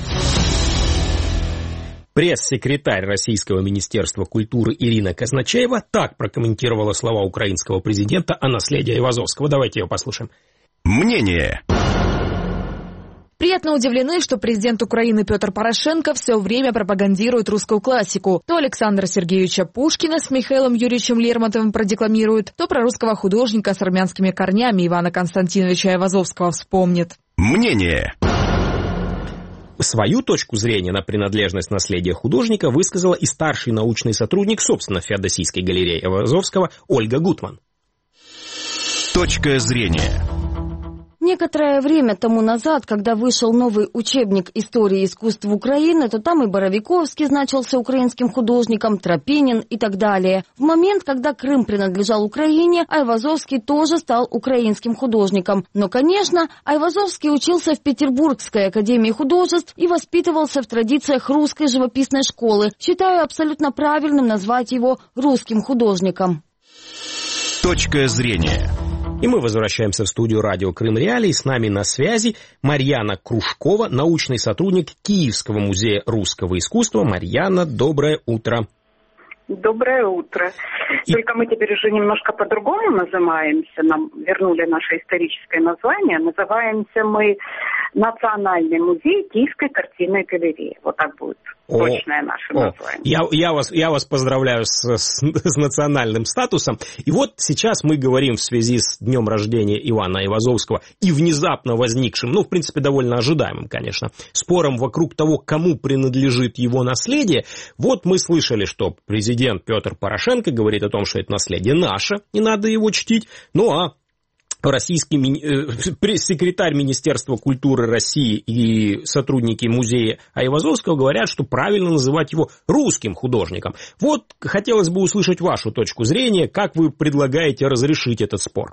Пресс-секретарь Российского министерства культуры Ирина Казначеева так прокомментировала слова украинского президента о наследии Айвазовского. Давайте ее послушаем. Мнение. Приятно удивлены, что президент Украины Петр Порошенко все время пропагандирует русскую классику. То Александра Сергеевича Пушкина с Михаилом Юрьевичем Лермонтовым продекламирует, то про русского художника с армянскими корнями Ивана Константиновича Айвазовского вспомнит. Мнение. Свою точку зрения на принадлежность наследия художника высказала и старший научный сотрудник, собственно, Феодосийской галереи Айвазовского Ольга Гутман. Точка зрения. Некоторое время тому назад, когда вышел новый учебник истории искусств Украины, то там и Боровиковский значился украинским художником, Тропинин и так далее. В момент, когда Крым принадлежал Украине, Айвазовский тоже стал украинским художником. Но, конечно, Айвазовский учился в Петербургской академии художеств и воспитывался в традициях русской живописной школы. Считаю абсолютно правильным назвать его русским художником. Точка зрения. И мы возвращаемся в студию радио Крым Реалии. С нами на связи Марьяна Кружкова, научный сотрудник Киевского музея русского искусства. Марьяна, доброе утро. Доброе утро. И... Только мы теперь уже немножко по-другому называемся. Нам вернули наше историческое название. Называемся мы Национальный музей Киевской картинной галереи. Вот так будет о, точное наше о. название. Я, я, вас, я вас поздравляю с, с, с национальным статусом. И вот сейчас мы говорим в связи с днем рождения Ивана Айвазовского и внезапно возникшим, ну, в принципе, довольно ожидаемым, конечно, спором вокруг того, кому принадлежит его наследие. Вот мы слышали, что президент Петр Порошенко говорит о том, что это наследие наше, не надо его чтить. Ну, а российский э, пресс-секретарь Министерства культуры России и сотрудники музея Айвазовского говорят, что правильно называть его русским художником. Вот хотелось бы услышать вашу точку зрения, как вы предлагаете разрешить этот спор.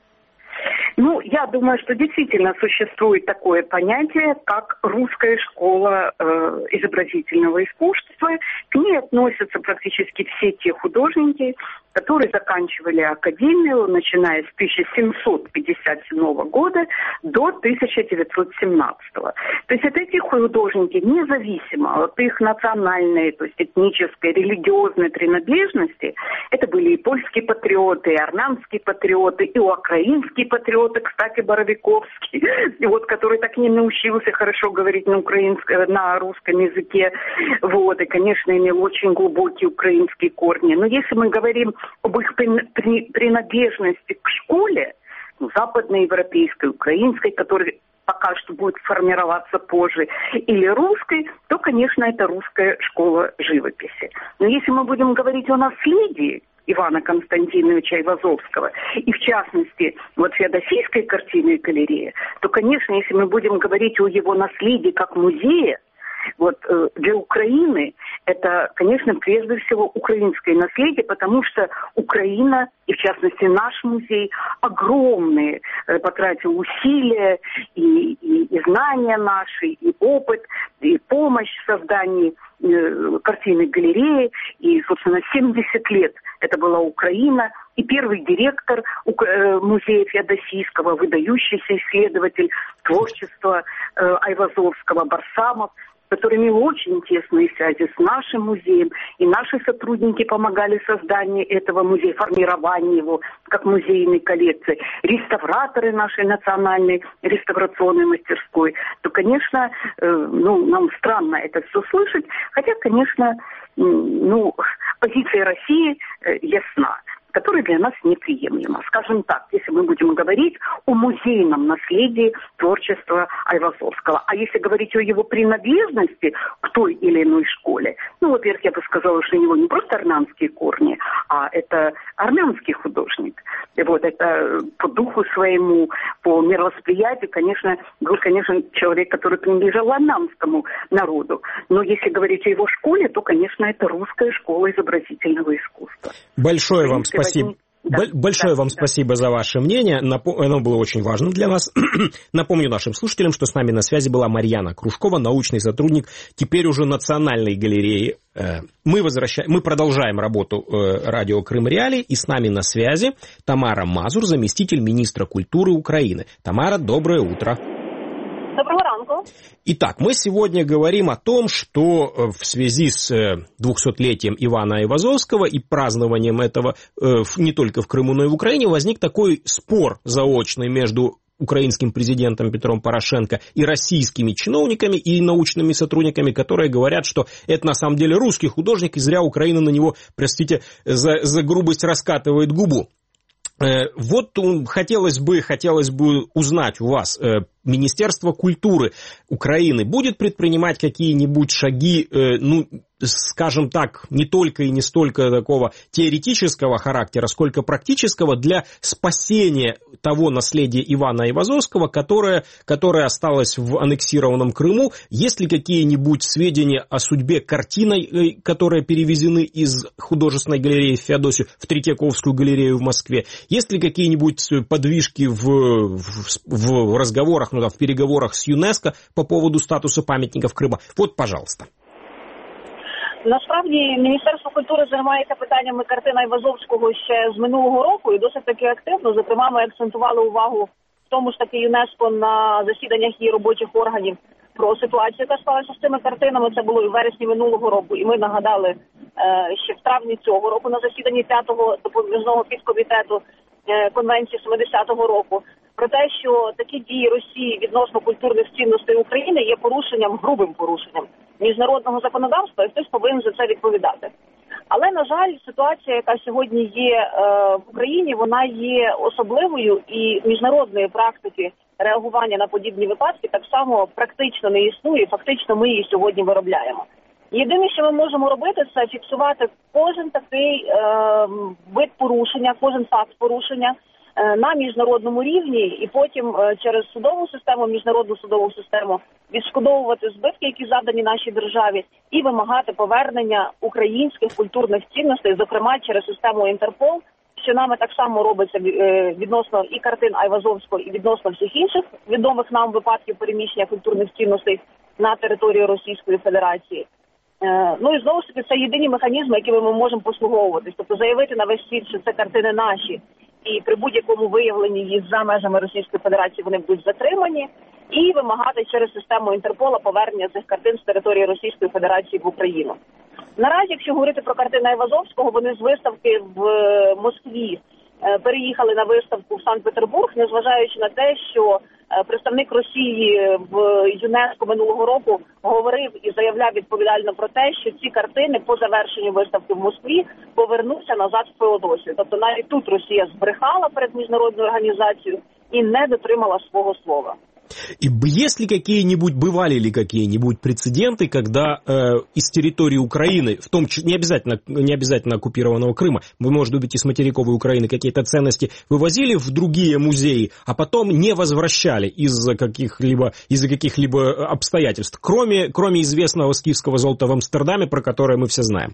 Ну, я думаю, что действительно существует такое понятие, как русская школа э, изобразительного искусства. К ней относятся практически все те художники, которые заканчивали академию, начиная с тысяча семьсот пятьдесят седьмого года до тысяча девятьсот семнадцатого. То есть это эти художники, независимо от их национальной, то есть этнической, религиозной принадлежности, это были и польские патриоты, и армянские патриоты, и украинские патриоты, кстати, Боровиковский, вот, который так не научился хорошо говорить на украинском, на русском языке, вот, и, конечно, имел очень глубокие украинские корни. Но если мы говорим об их принадлежности к школе, ну, западноевропейской, украинской, которая пока что будет формироваться позже, или русской, то, конечно, это русская школа живописи. Но если мы будем говорить о наследии Ивана Константиновича Айвазовского, и в частности, вот Феодосийской картинной галереи, то, конечно, если мы будем говорить о его наследии как музея, вот для Украины это, конечно, прежде всего украинское наследие, потому что Украина, и в частности наш музей, огромные потратил усилия и, и, и знания наши, и опыт, и помощь в создании э, картинной галереи. И, собственно, семьдесят лет это была Украина. И первый директор э, музея Феодосийского, выдающийся исследователь творчества э, Айвазовского, Барсамов, который имел очень тесные связи с нашим музеем, и наши сотрудники помогали созданию этого музея, формированию его как музейной коллекции, реставраторы нашей национальной реставрационной мастерской, то, конечно, э, ну, нам странно это все слышать, хотя, конечно, ну, позиция России э, ясна, которая для нас неприемлема. Скажем так, если мы будем говорить о музейном наследии творчества Айвазовского. А если говорить о его принадлежности к той или иной школе, ну, во-первых, я бы сказала, что у него не просто армянские корни, а это армянский художник. И вот это по духу своему, по мировосприятию, конечно, был, конечно, человек, который принадлежал армянскому народу. Но если говорить о его школе, то, конечно, это русская школа изобразительного искусства. Большое вам спасибо. Спасибо. Да, Большое да, вам да. спасибо за ваше мнение. Оно было очень важным для нас. Напомню нашим слушателям, что с нами на связи была Марьяна Кружкова, научный сотрудник теперь уже Национальной галереи. Мы, возвращаем, мы продолжаем работу радио Крым Реалии, и с нами на связи Тамара Мазур, заместитель министра культуры Украины. Тамара, доброе утро. Доброго ранку. Итак, мы сегодня говорим о том, что в связи с двухсотлетием Ивана Айвазовского и празднованием этого не только в Крыму, но и в Украине возник такой спор заочный между украинским президентом Петром Порошенко и российскими чиновниками и научными сотрудниками, которые говорят, что это на самом деле русский художник, и зря Украина на него, простите, за, за грубость раскатывает губу. Вот хотелось бы, хотелось бы узнать у вас, Министерство культуры Украины будет предпринимать какие-нибудь шаги, ну, скажем так, не только и не столько такого теоретического характера, сколько практического для спасения того наследия Ивана Айвазовского, которое, которое осталось в аннексированном Крыму. Есть ли какие-нибудь сведения о судьбе картин, которые перевезены из художественной галереи в Феодосию в Третьяковскую галерею в Москве? Есть ли какие-нибудь подвижки в, в, в разговорах, ну, да, в переговорах с ЮНЕСКО по поводу статуса памятников Крыма? Вот, пожалуйста. Насправді Міністерство культури займається питаннями картин Айвазовського ще з минулого року і досить таки активно. Зокрема, ми акцентували увагу в тому ж таки ЮНЕСКО на засіданнях її робочих органів про ситуацію, яка склалася з цими картинами. Це було і в вересні минулого року. І ми нагадали е, ще в травні цього року на засіданні п'ятого допоміжного підкомітету е, Конвенції сімдесятого року про те, що такі дії Росії відносно культурних цінностей України є порушенням, грубим порушенням міжнародного законодавства, і хтось повинен за це відповідати. Але, на жаль, ситуація, яка сьогодні є е, в Україні, вона є особливою, і міжнародної практики реагування на подібні випадки так само практично не існує, фактично ми її сьогодні виробляємо. Єдине, що ми можемо робити, це фіксувати кожен такий е, вид порушення, кожен факт порушення на міжнародному рівні і потім через судову систему, міжнародну судову систему відшкодовувати збитки, які завдані нашій державі, і вимагати повернення українських культурних цінностей, зокрема через систему Інтерпол, що нами так само робиться відносно і картин Айвазовського, і відносно всіх інших відомих нам випадків переміщення культурних цінностей на територію Російської Федерації. Ну і знову ж таки, це єдині механізми, якими ми можемо послуговуватись. Тобто заявити на весь світ, що це картини наші, і при будь-якому виявленні їх за межами Російської Федерації вони будуть затримані, і вимагати через систему Інтерпола повернення цих картин з території Російської Федерації в Україну. Наразі, якщо говорити про картини Айвазовського, вони з виставки в Москві переїхали на виставку в Санкт-Петербург, незважаючи на те, що представник Росії в ЮНЕСКО минулого року говорив і заявляв відповідально про те, що ці картини по завершенню виставки в Москві повернуться назад в Феодосію. Тобто навіть тут Росія збрехала перед міжнародною організацією і не дотримала свого слова. И есть ли какие-нибудь, бывали ли какие-нибудь прецеденты, когда э, из территории Украины, в том числе не обязательно, не обязательно оккупированного Крыма, вы, может быть, из материковой Украины какие-то ценности вывозили в другие музеи, а потом не возвращали из-за каких-либо, из-за каких-либо обстоятельств, кроме, кроме известного скифского золота в Амстердаме, про которое мы все знаем?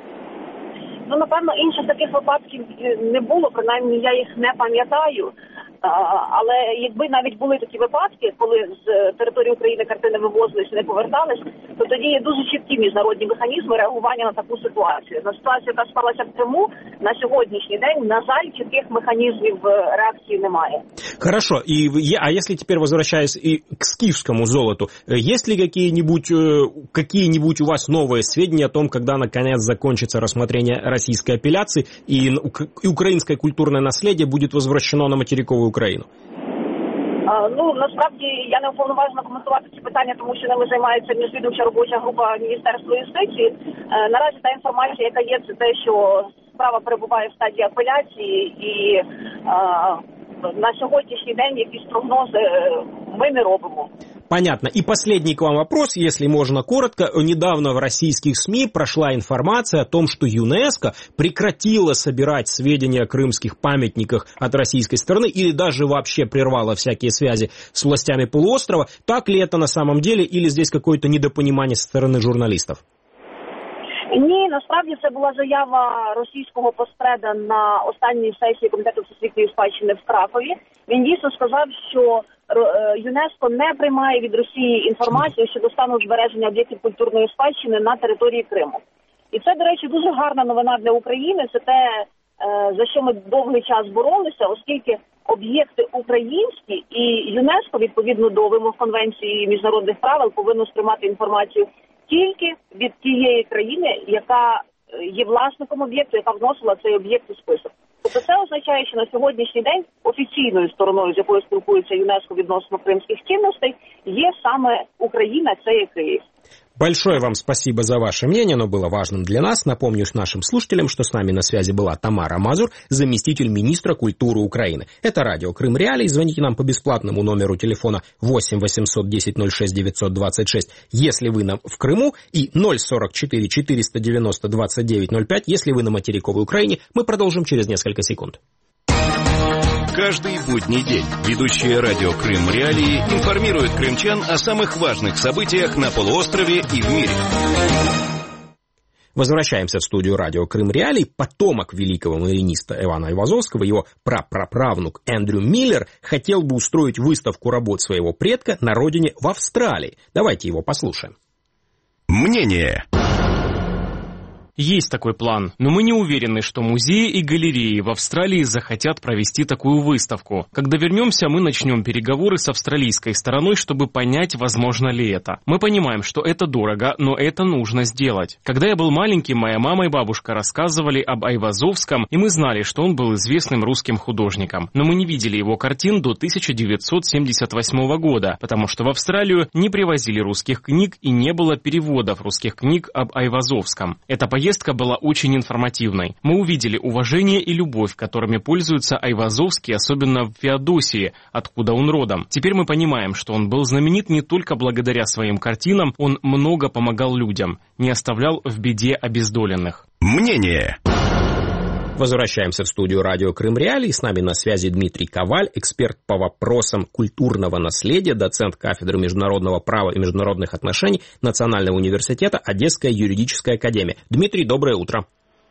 Ну, напевно, інших таких випадків не було, принаймні я їх не пам'ятаю. Але якби навіть були такі випадки, коли з території України картини вивозились і не повертались, то тоді є дуже чіткі міжнародні механізми реагування на таку ситуацію. На ситуацію, яка склалася в Криму, на сьогоднішній день, на жаль, чітких механізмів реакції немає. Хорошо. И, а если теперь, возвращаясь и к скифскому золоту, есть ли какие-нибудь, какие-нибудь у вас новые сведения о том, когда наконец закончится рассмотрение российской апелляции и, и украинское культурное наследие будет возвращено на материковую Україну? А, ну, насправді, я не уповноважена коментувати ці питання, тому що ними займається міжвідомча робоча група Міністерства юстиції. Е, наразі та інформація, яка є, це те, що справа перебуває в стадії апеляції, і е, на сьогоднішній день якісь прогнози ми не робимо. Понятно. И последний к вам вопрос, если можно коротко. Недавно в российских СМИ прошла информация о том, что ЮНЕСКО прекратила собирать сведения о крымских памятниках от российской стороны или даже вообще прервала всякие связи с властями полуострова. Так ли это на самом деле или здесь какое-то недопонимание со стороны журналистов? Ні, насправді це була заява російського постпреда на останній сесії Комітету всесвітньої спадщини в Кракові. Він дійсно сказав, що ЮНЕСКО не приймає від Росії інформацію щодо стану збереження об'єктів культурної спадщини на території Криму. І це, до речі, дуже гарна новина для України. Це те, за що ми довгий час боролися, оскільки об'єкти українські і ЮНЕСКО, відповідно до вимог Конвенції міжнародних правил, повинно сприймати інформацію тільки від тієї країни, яка є власником об'єкту, яка вносила цей об'єкт у список. Тобто це означає, що на сьогоднішній день офіційною стороною, з якою спілкується ЮНЕСКО відносно кримських цінностей, є саме Україна, це є Київ. Большое вам спасибо за ваше мнение, оно было важным для нас. Напомню нашим слушателям, что с нами на связи была Тамара Мазур, заместитель министра культуры Украины. Это радио Крым Реалии. Звоните нам по бесплатному номеру телефона восемь восемьсот десять ноль шесть девятьсот двадцать шесть, если вы на, в Крыму, и ноль сорок четыре четыреста девяносто двадцать девять ноль пять, если вы на материковой Украине. Мы продолжим через несколько секунд. Каждый будний день ведущие радио Крым Реалии информируют крымчан о самых важных событиях на полуострове и в мире. Возвращаемся в студию радио Крым Реалий. Потомок великого мариниста Ивана Айвазовского, его прапраправнук Эндрю Миллер, хотел бы устроить выставку работ своего предка на родине в Австралии. Давайте его послушаем. Мнение. Есть такой план, но мы не уверены, что музеи и галереи в Австралии захотят провести такую выставку. Когда вернемся, мы начнем переговоры с австралийской стороной, чтобы понять, возможно ли это. Мы понимаем, что это дорого, но это нужно сделать. Когда я был маленьким, моя мама и бабушка рассказывали об Айвазовском, и мы знали, что он был известным русским художником. Но мы не видели его картин до тысяча девятьсот семьдесят восьмого года, потому что в Австралию не привозили русских книг и не было переводов русских книг об Айвазовском. Это Поездка была очень информативной. Мы увидели уважение и любовь, которыми пользуется Айвазовский, особенно в Феодосии, откуда он родом. Теперь мы понимаем, что он был знаменит не только благодаря своим картинам, он много помогал людям, не оставлял в беде обездоленных. Мнение. Возвращаемся в студию радио Крым Реалий. С нами на связи Дмитрий Коваль, эксперт по вопросам культурного наследия, доцент кафедры международного права и международных отношений Национального университета Одесская юридическая академия. Дмитрий, доброе утро.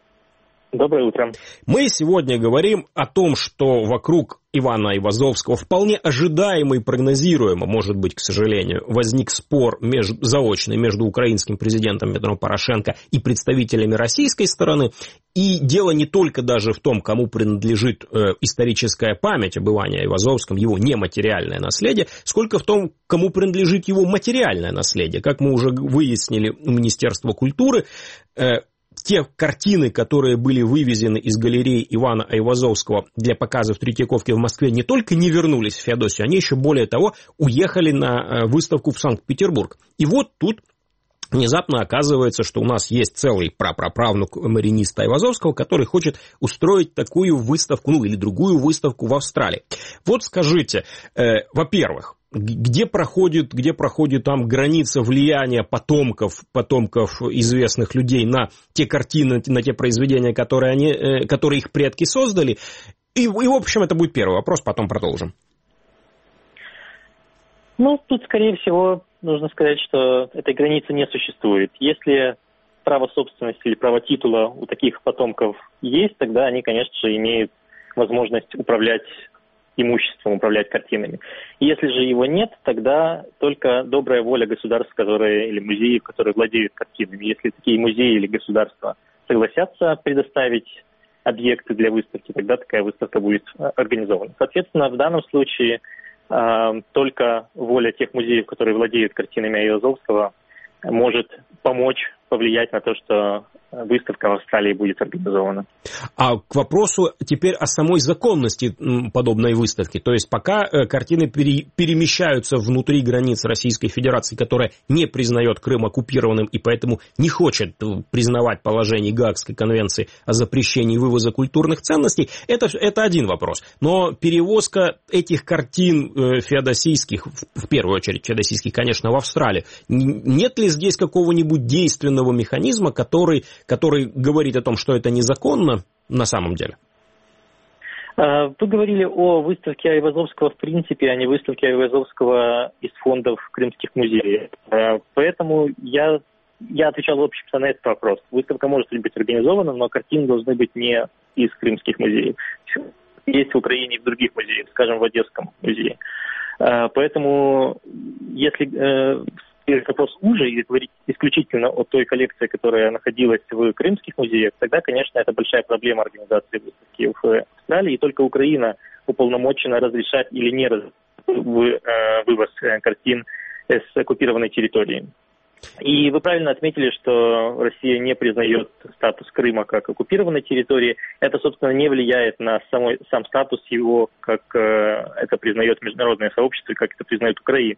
Доброе утро. Мы сегодня говорим о том, что вокруг Ивана Айвазовского вполне ожидаемо и прогнозируемо, может быть, к сожалению, возник спор между, заочный между украинским президентом Петром Порошенко и представителями российской стороны. И дело не только даже в том, кому принадлежит э, историческая память об Иване Айвазовском, его нематериальное наследие, сколько в том, кому принадлежит его материальное наследие. Как мы уже выяснили у Министерства культуры, э, те картины, которые были вывезены из галереи Ивана Айвазовского для показа в Третьяковке в Москве, не только не вернулись в Феодосию, они еще более того уехали на выставку в Санкт-Петербург. И вот тут внезапно оказывается, что у нас есть целый прапраправнук мариниста Айвазовского, который хочет устроить такую выставку, ну или другую выставку в Австралии. Вот скажите, э, во-первых, Где проходит, где проходит там граница влияния потомков, потомков известных людей на те картины, на те произведения, которые, они, которые их предки создали? И, и, в общем, это будет первый вопрос, потом продолжим. Ну, тут, скорее всего, нужно сказать, что этой границы не существует. Если право собственности или право титула у таких потомков есть, тогда они, конечно же, имеют возможность управлять имуществом, управлять картинами. Если же его нет, тогда только добрая воля государств, которые, или музеев, которые владеют картинами. Если такие музеи или государства согласятся предоставить объекты для выставки, тогда такая выставка будет организована. Соответственно, в данном случае э, только воля тех музеев, которые владеют картинами Айвазовского, может помочь, повлиять на то, что выставка в Австралии будет организована. А к вопросу теперь о самой законности подобной выставки. То есть пока картины пере, перемещаются внутри границ Российской Федерации, которая не признает Крым оккупированным и поэтому не хочет признавать положение Гаагской конвенции о запрещении вывоза культурных ценностей, это, это один вопрос. Но перевозка этих картин феодосийских, в первую очередь феодосийских, конечно, в Австралию, нет ли здесь какого-нибудь действенного механизма, который который говорит о том, что это незаконно на самом деле? Вы говорили о выставке Айвазовского в принципе, а не выставке Айвазовского из фондов крымских музеев. Поэтому я, я отвечал, в общем-то, на этот вопрос. Выставка может быть организована, но картины должны быть не из крымских музеев. Есть в Украине и в других музеях, скажем, в Одесском музее. Поэтому, если вопрос уже и говорить исключительно о той коллекции, которая находилась в крымских музеях, тогда, конечно, это большая проблема организации выставки в Австралии, и только Украина уполномочена разрешать или не разрешать вывоз картин с оккупированной территории. И вы правильно отметили, что Россия не признает статус Крыма как оккупированной территории. Это, собственно, не влияет на самой, сам статус его, как э, это признает международное сообщество, как это признает Украина.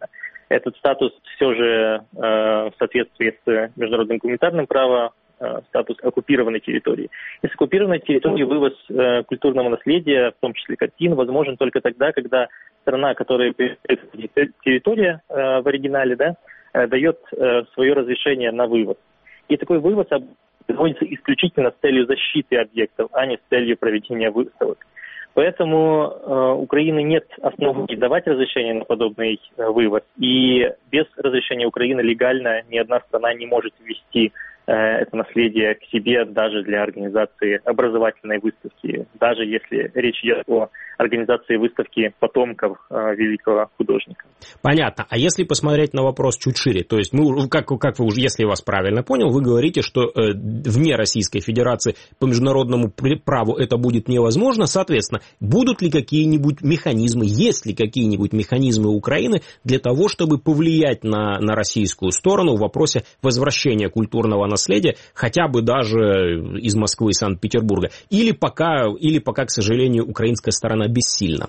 этот статус все же э, в соответствии с международным гуманитарным правом э, статус оккупированной территории. И с оккупированной территории вывоз э, культурного наследия, в том числе картин, возможен только тогда, когда страна, которая территория э, в оригинале, да, э, дает э, свое разрешение на вывоз. И такой вывоз проводится исключительно с целью защиты объектов, а не с целью проведения выставок. Поэтому э, у Украины нет оснований давать разрешение на подобный э, вывоз. И без разрешения Украины легально ни одна страна не может ввести э, это наследие к себе даже для организации образовательной выставки, даже если речь идет о организации выставки потомков э, великого художника. Понятно. А если посмотреть на вопрос чуть шире, то есть, ну, как, как вы уже, если я вас правильно понял, вы говорите, что э, вне Российской Федерации по международному праву это будет невозможно, соответственно, будут ли какие-нибудь механизмы, есть ли какие-нибудь механизмы Украины для того, чтобы повлиять на, на российскую сторону в вопросе возвращения культурного наследия, хотя бы даже из Москвы и Санкт-Петербурга? Или пока, или пока, к сожалению, украинская сторона бессильна?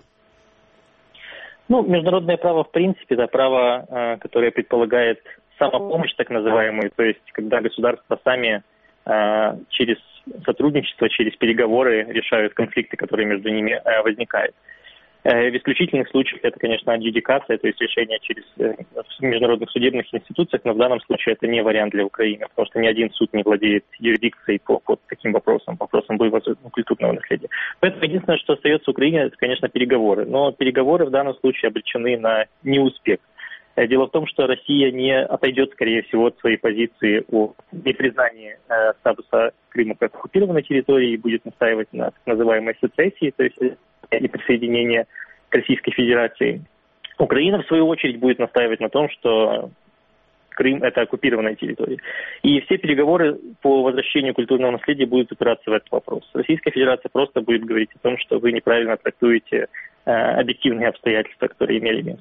Ну, международное право, в принципе, это право, которое предполагает самопомощь, так называемую, то есть когда государства сами через сотрудничество, через переговоры решают конфликты, которые между ними возникают. В исключительных случаях это, конечно, адъюдикация, то есть решение через международных судебных институциях, но в данном случае это не вариант для Украины, потому что ни один суд не владеет юрисдикцией по, по таким вопросам, вопросам вывоза культурного наследия. Поэтому единственное, что остается Украине, это, конечно, переговоры. Но переговоры в данном случае обречены на неуспех. Дело в том, что Россия не отойдет, скорее всего, от своей позиции о непризнании э, статуса Крыма как оккупированной территории и будет настаивать на так называемой сецессии, то есть неприсоединение к Российской Федерации. Украина, в свою очередь, будет настаивать на том, что Крым – это оккупированная территория. И все переговоры по возвращению культурного наследия будут упираться в этот вопрос. Российская Федерация просто будет говорить о том, что вы неправильно трактуете э, объективные обстоятельства, которые имели место.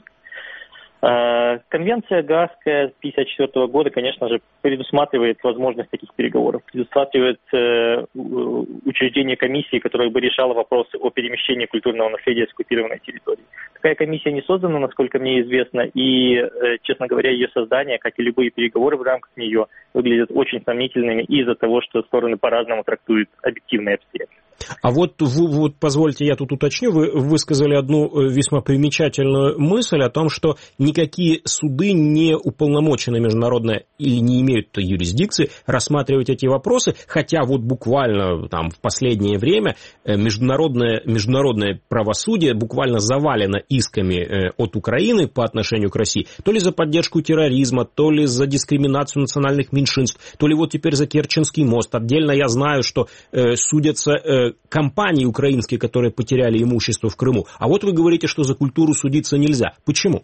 Конвенция Гаагская тысяча девятьсот пятьдесят четвёртого года, конечно же, предусматривает возможность таких переговоров, предусматривает э, учреждение комиссии, которая бы решала вопросы о перемещении культурного наследия с оккупированной территории. Такая комиссия не создана, насколько мне известно, и, э, честно говоря, ее создание, как и любые переговоры в рамках нее, выглядят очень сомнительными из-за того, что стороны по-разному трактуют объективные обстоятельства. А вот, вот позвольте, я тут уточню, вы высказали одну весьма примечательную мысль о том, что никакие суды не уполномочены международно или не имеют юрисдикции рассматривать эти вопросы, хотя вот буквально там в последнее время международное, международное правосудие буквально завалено исками от Украины по отношению к России, то ли за поддержку терроризма, то ли за дискриминацию национальных меньшинств, то ли вот теперь за Керченский мост. Отдельно я знаю, что э, судятся э, компании украинские, которые потеряли имущество в Крыму. А вот вы говорите, что за культуру судиться нельзя. Почему?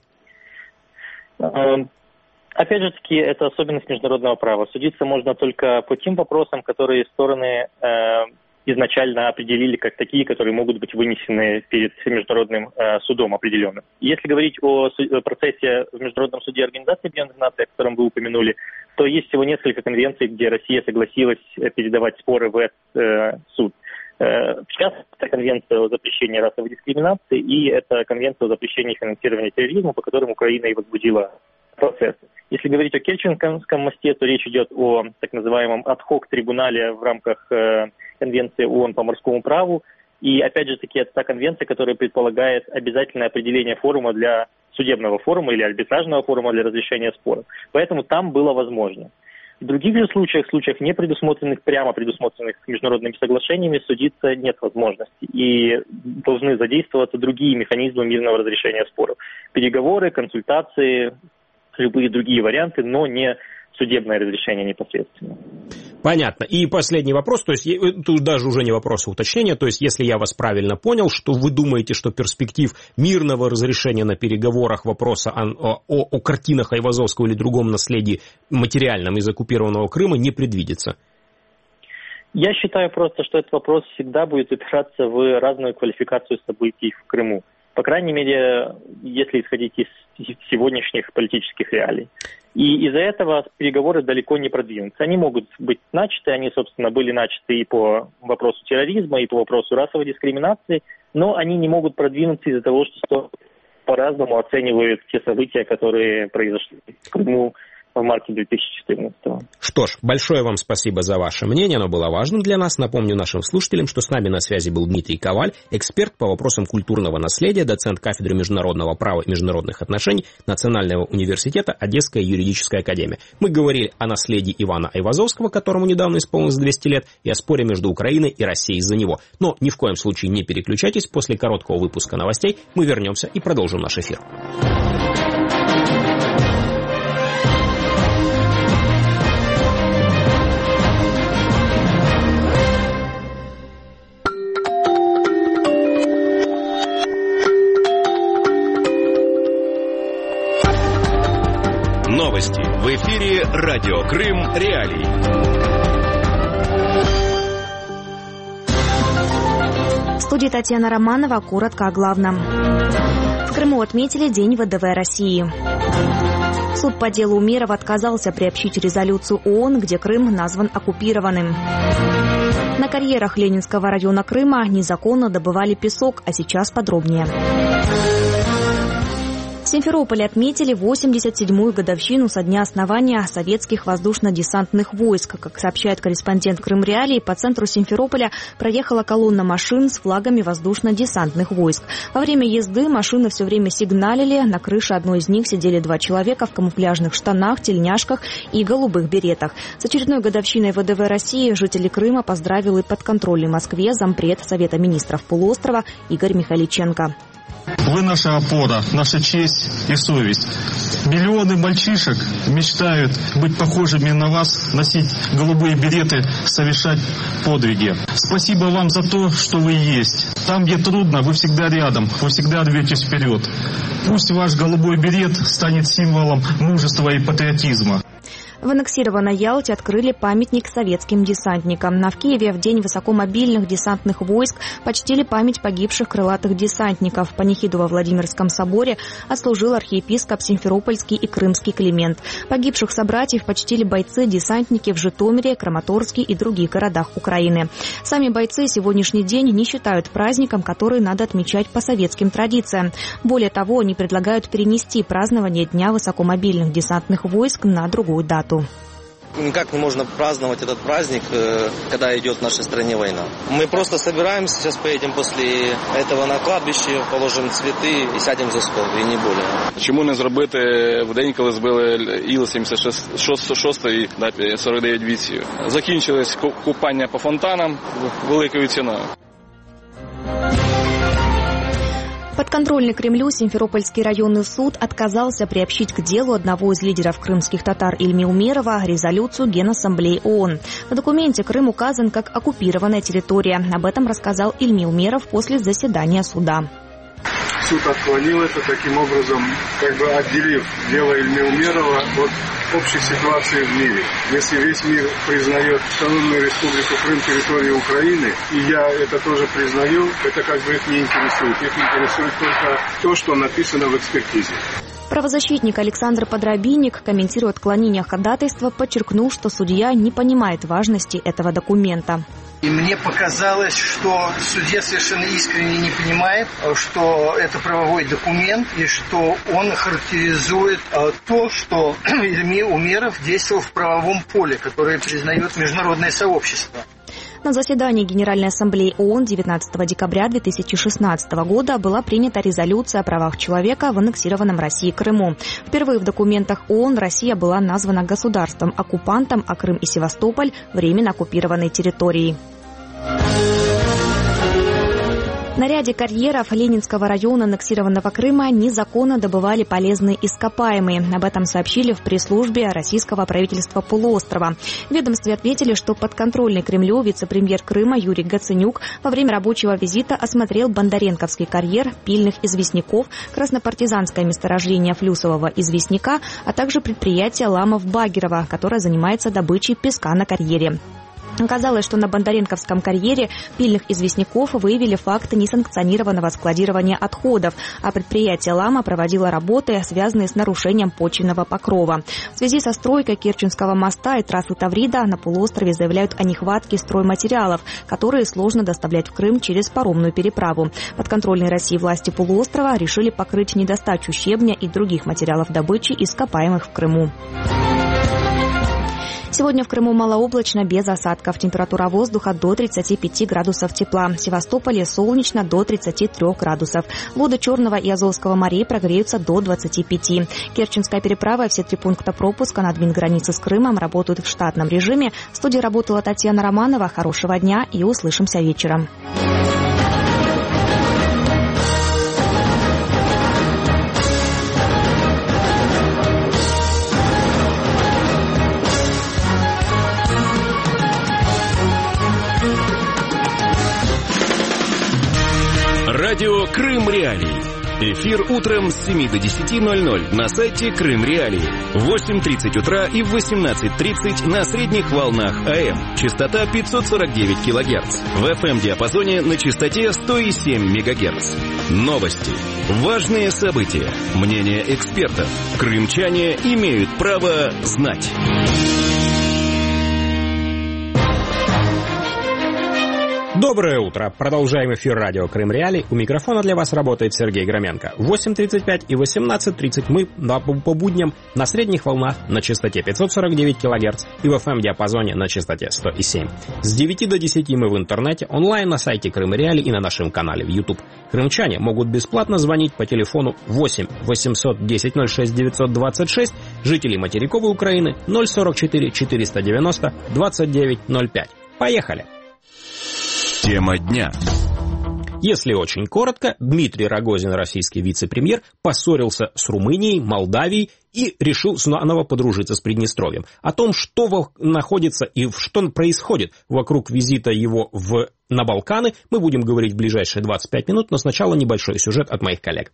Опять же таки, это особенность международного права. Судиться можно только по тем вопросам, которые стороны э, изначально определили как такие, которые могут быть вынесены перед международным э, судом определенным. Если говорить о су- процессе в Международном суде Организации Объединенных Наций, о котором вы упомянули, то есть всего несколько конвенций, где Россия согласилась передавать споры в этот э, суд. Сейчас это конвенция о запрещении расовой дискриминации и это конвенция о запрещении финансирования терроризма, по которым Украина и возбудила процесс. Если говорить о Керченском мосте, то речь идет о так называемом ад-хок-трибунале в рамках э, Конвенции ООН по морскому праву. И опять же таки это та конвенция, которая предполагает обязательное определение форума для судебного форума или арбитражного форума для разрешения споров. Поэтому там было возможно. В других же случаях, случаях не предусмотренных, прямо предусмотренных международными соглашениями, судиться нет возможности. И должны задействоваться другие механизмы мирного разрешения споров. Переговоры, консультации, любые другие варианты, но не судебное разрешение непосредственно. Понятно. И последний вопрос, то есть тут даже уже не вопрос, а уточнение, то есть если я вас правильно понял, что вы думаете, что перспектив мирного разрешения на переговорах вопроса о, о, о картинах Айвазовского или другом наследии материальном из оккупированного Крыма не предвидится? Я считаю просто, что этот вопрос всегда будет упираться в разную квалификацию событий в Крыму. По крайней мере, если исходить из сегодняшних политических реалий. И из-за этого переговоры далеко не продвинутся. Они могут быть начаты, они, собственно, были начаты и по вопросу терроризма, и по вопросу расовой дискриминации, но они не могут продвинуться из-за того, что по-разному оценивают те события, которые произошли в Крыму в марте две тысячи четырнадцатого. Что ж, большое вам спасибо за ваше мнение, оно было важным для нас. Напомню нашим слушателям, что с нами на связи был Дмитрий Коваль, эксперт по вопросам культурного наследия, доцент кафедры международного права и международных отношений Национального университета Одесская юридическая академия. Мы говорили о наследии Ивана Айвазовского, которому недавно исполнилось двести лет, и о споре между Украиной и Россией из-за него. Но ни в коем случае не переключайтесь, после короткого выпуска новостей мы вернемся и продолжим наш эфир. Новости. В эфире Радио Крым Реалии. В студии Татьяна Романова. Коротко о главном. В Крыму отметили День ВДВ России. Суд по делу Умерова отказался приобщить резолюцию ООН, где Крым назван оккупированным. На карьерах Ленинского района Крыма незаконно добывали песок, а сейчас подробнее. В Симферополе отметили восемьдесят седьмую годовщину со дня основания советских воздушно-десантных войск. Как сообщает корреспондент Крым Реалии, по центру Симферополя проехала колонна машин с флагами воздушно-десантных войск. Во время езды машины все время сигналили. На крыше одной из них сидели два человека в камуфляжных штанах, тельняшках и голубых беретах. С очередной годовщиной ВДВ России жители Крыма поздравил и подконтрольный Москве зампред Совета министров полуострова Игорь Михайличенко. Вы наша опора, наша честь и совесть. Миллионы мальчишек мечтают быть похожими на вас, носить голубые береты, совершать подвиги. Спасибо вам за то, что вы есть. Там, где трудно, вы всегда рядом, вы всегда рветесь вперед. Пусть ваш голубой берет станет символом мужества и патриотизма. В аннексированной Ялте открыли памятник советским десантникам. На в Киеве в День высокомобильных десантных войск почтили память погибших крылатых десантников. Панихиду во Владимирском соборе отслужил архиепископ Симферопольский и Крымский Климент. Погибших собратьев почтили бойцы-десантники в Житомире, Краматорске и других городах Украины. Сами бойцы сегодняшний день не считают праздником, который надо отмечать по советским традициям. Более того, они предлагают перенести празднование Дня высокомобильных десантных войск на другую дату. Никак не можно праздновать этот праздник, когда идет в нашей стране война. Мы просто собираемся, сейчас поедем после этого на кладбище, положим цветы и сядем за стол, и не более. Чому не зробити в день, коли збили Іл сімдесят шість і сорок дев'ять бійців? Закінчилось купання по фонтанам великою ціною. Подконтрольный Кремлю Симферопольский районный суд отказался приобщить к делу одного из лидеров крымских татар Ильми Умерова резолюцию Генассамблеи ООН. В документе Крым указан как оккупированная территория. Об этом рассказал Ильми Умеров после заседания суда. Суд отклонил это, таким образом, как бы отделив дело Ильми Умерова от общей ситуации в мире. Если весь мир признает автономную республику Крым территорией Украины, и я это тоже признаю, это как бы их не интересует. Их интересует только то, что написано в экспертизе. Правозащитник Александр Подробинник, комментируя отклонение ходатайства, подчеркнул, что судья не понимает важности этого документа. И мне показалось, что судья совершенно искренне не понимает, что это правовой документ и что он характеризует то, что Ильми Умеров действовал в правовом поле, которое признает международное сообщество. На заседании Генеральной Ассамблеи ООН девятнадцатого декабря две тысячи шестнадцатого года была принята резолюция о правах человека в аннексированном России Крыму. Впервые в документах ООН Россия была названа государством-оккупантом, а Крым и Севастополь – временно оккупированной территорией. На ряде карьеров Ленинского района аннексированного Крыма незаконно добывали полезные ископаемые. Об этом сообщили в пресс-службе российского правительства полуострова. В ведомстве ответили, что подконтрольный Кремлю вице-премьер Крыма Юрий Гаценюк во время рабочего визита осмотрел Бондаренковский карьер пильных известняков, краснопартизанское месторождение флюсового известняка, а также предприятие Ламов-Багерова, которое занимается добычей песка на карьере. Оказалось, что на Бондаренковском карьере пильных известняков выявили факты несанкционированного складирования отходов, а предприятие «Лама» проводило работы, связанные с нарушением почвенного покрова. В связи со стройкой Керченского моста и трассы Таврида на полуострове заявляют о нехватке стройматериалов, которые сложно доставлять в Крым через паромную переправу. Подконтрольные России власти полуострова решили покрыть недостачу щебня и других материалов добычи ископаемых в Крыму. Сегодня в Крыму малооблачно, без осадков. Температура воздуха до тридцати пяти градусов тепла. В Севастополе солнечно до тридцати трёх градусов. Воды Черного и Азовского морей прогреются до двадцати пяти. Керченская переправа и все три пункта пропуска на админгранице с Крымом работают в штатном режиме. В студии работала Татьяна Романова. Хорошего дня и услышимся вечером. Радио «Крым Реалии». Эфир утром с семи до десяти ноль-ноль на сайте Крым Реалии. В восемь тридцать утра и в восемнадцать тридцать на средних волнах АМ. Частота пятьсот сорок девять килогерц. В эф эм-диапазоне на частоте сто семь мегагерц. Новости. Важные события. Мнения экспертов. Крымчане имеют право знать. Доброе утро. Продолжаем эфир радио «Крым Реалии». У микрофона для вас работает Сергей Громенко. В восемь тридцать пять и восемнадцать тридцать мы по будням на средних волнах на частоте пятьсот сорок девять килогерц и в эф эм-диапазоне на частоте сто семь. С девяти до десяти мы в интернете, онлайн на сайте Крым Реалии и на нашем канале в YouTube. Крымчане могут бесплатно звонить по телефону восемь восемьсот десять ноль шесть девятьсот двадцать шесть, жители материковой Украины ноль сорок четыре четыреста девяносто двадцать девять ноль пять. Поехали! Тема дня. Если очень коротко, Дмитрий Рогозин, российский вице-премьер, поссорился с Румынией, Молдавией и решил снова подружиться с Приднестровьем. О том, что находится и что происходит вокруг визита его в, на Балканы, мы будем говорить в ближайшие двадцать пять минут, но сначала небольшой сюжет от моих коллег.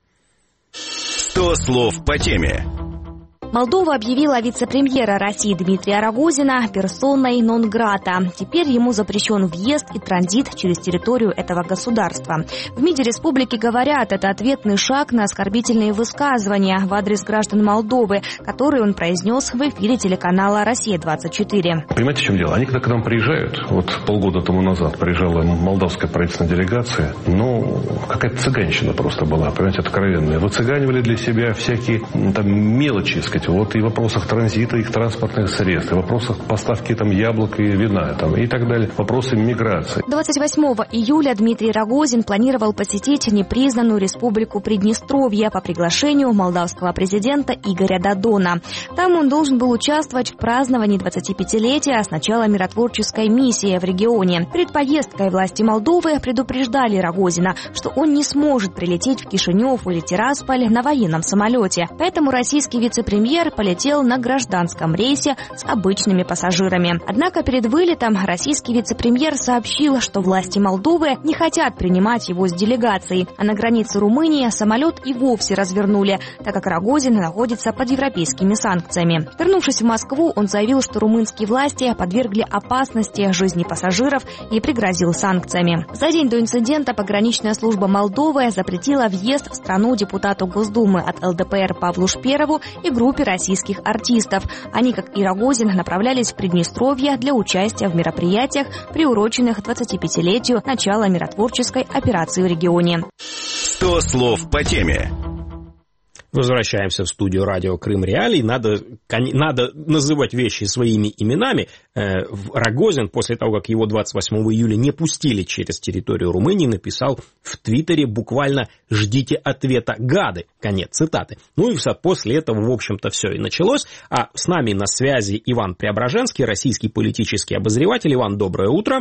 сто слов по теме. Молдова объявила вице-премьера России Дмитрия Рогозина персоной нон-грата. Теперь ему запрещен въезд и транзит через территорию этого государства. В МИДе республики говорят, это ответный шаг на оскорбительные высказывания в адрес граждан Молдовы, которые он произнес в эфире телеканала «Россия-двадцать четыре». Понимаете, в чем дело? Они когда к нам приезжают, вот полгода тому назад приезжала молдавская правительственная делегация, ну, какая-то цыганщина просто была, понимаете, откровенная. Выцыганивали для себя всякие там мелочи, сказать, вот и в вопросах транзита их транспортных средств, и в вопросах поставки там яблок и вина там, и так далее, вопросы миграции. двадцать восьмого июля Дмитрий Рогозин планировал посетить непризнанную республику Приднестровье по приглашению молдавского президента Игоря Додона. Там он должен был участвовать в праздновании двадцатипятилетия с начала миротворческой миссии в регионе. Перед поездкой власти Молдовы предупреждали Рогозина, что он не сможет прилететь в Кишинев или Тирасполь на военном самолете. Поэтому российский вице-премьер полетел на гражданском рейсе с обычными пассажирами. Однако перед вылетом российский вице-премьер сообщил, что власти Молдовы не хотят принимать его с делегацией, а на границе Румынии самолет и вовсе развернули, так как Рогозин находится под европейскими санкциями. Вернувшись в Москву, он заявил, что румынские власти подвергли опасности жизни пассажиров и пригрозил санкциями. За день до инцидента пограничная служба Молдовы запретила въезд в страну депутату Госдумы от эл дэ пэ эр Павлу Шперову и группе российских артистов. Они, как и Рогозин, направлялись в Приднестровье для участия в мероприятиях, приуроченных двадцатипятилетию начала миротворческой операции в регионе. сто слов по теме. Возвращаемся в студию радио «Крым Реалии». Надо, надо называть вещи своими именами. Рогозин, после того, как его двадцать восьмого июля не пустили через территорию Румынии, написал в Твиттере буквально «Ждите ответа, гады». Конец цитаты. Ну и после этого, в общем-то, все и началось. А с нами на связи Иван Преображенский, российский политический обозреватель. Иван, доброе утро.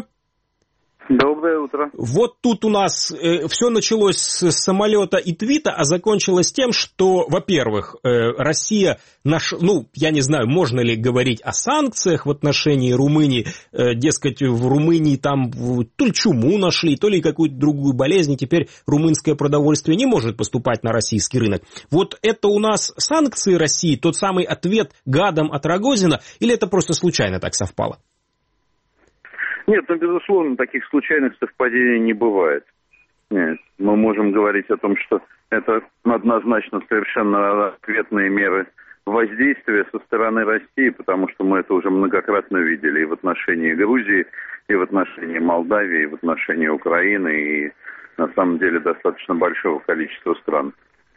Доброе утро. Вот тут у нас э, все началось с самолета и твита, а закончилось тем, что, во-первых, э, Россия, наш, ну, я не знаю, можно ли говорить о санкциях в отношении Румынии, э, дескать, в Румынии там то ли чуму нашли, то ли какую-то другую болезнь, и теперь румынское продовольствие не может поступать на российский рынок. Вот это у нас санкции России, тот самый ответ гадам от Рогозина, или это просто случайно так совпало? Нет, ну, безусловно, таких случайных совпадений не бывает. Нет, мы можем говорить о том, что это однозначно совершенно ответные меры воздействия со стороны России, потому что мы это уже многократно видели и в отношении Грузии, и в отношении Молдавии, и в отношении Украины, и на самом деле достаточно большого количества стран.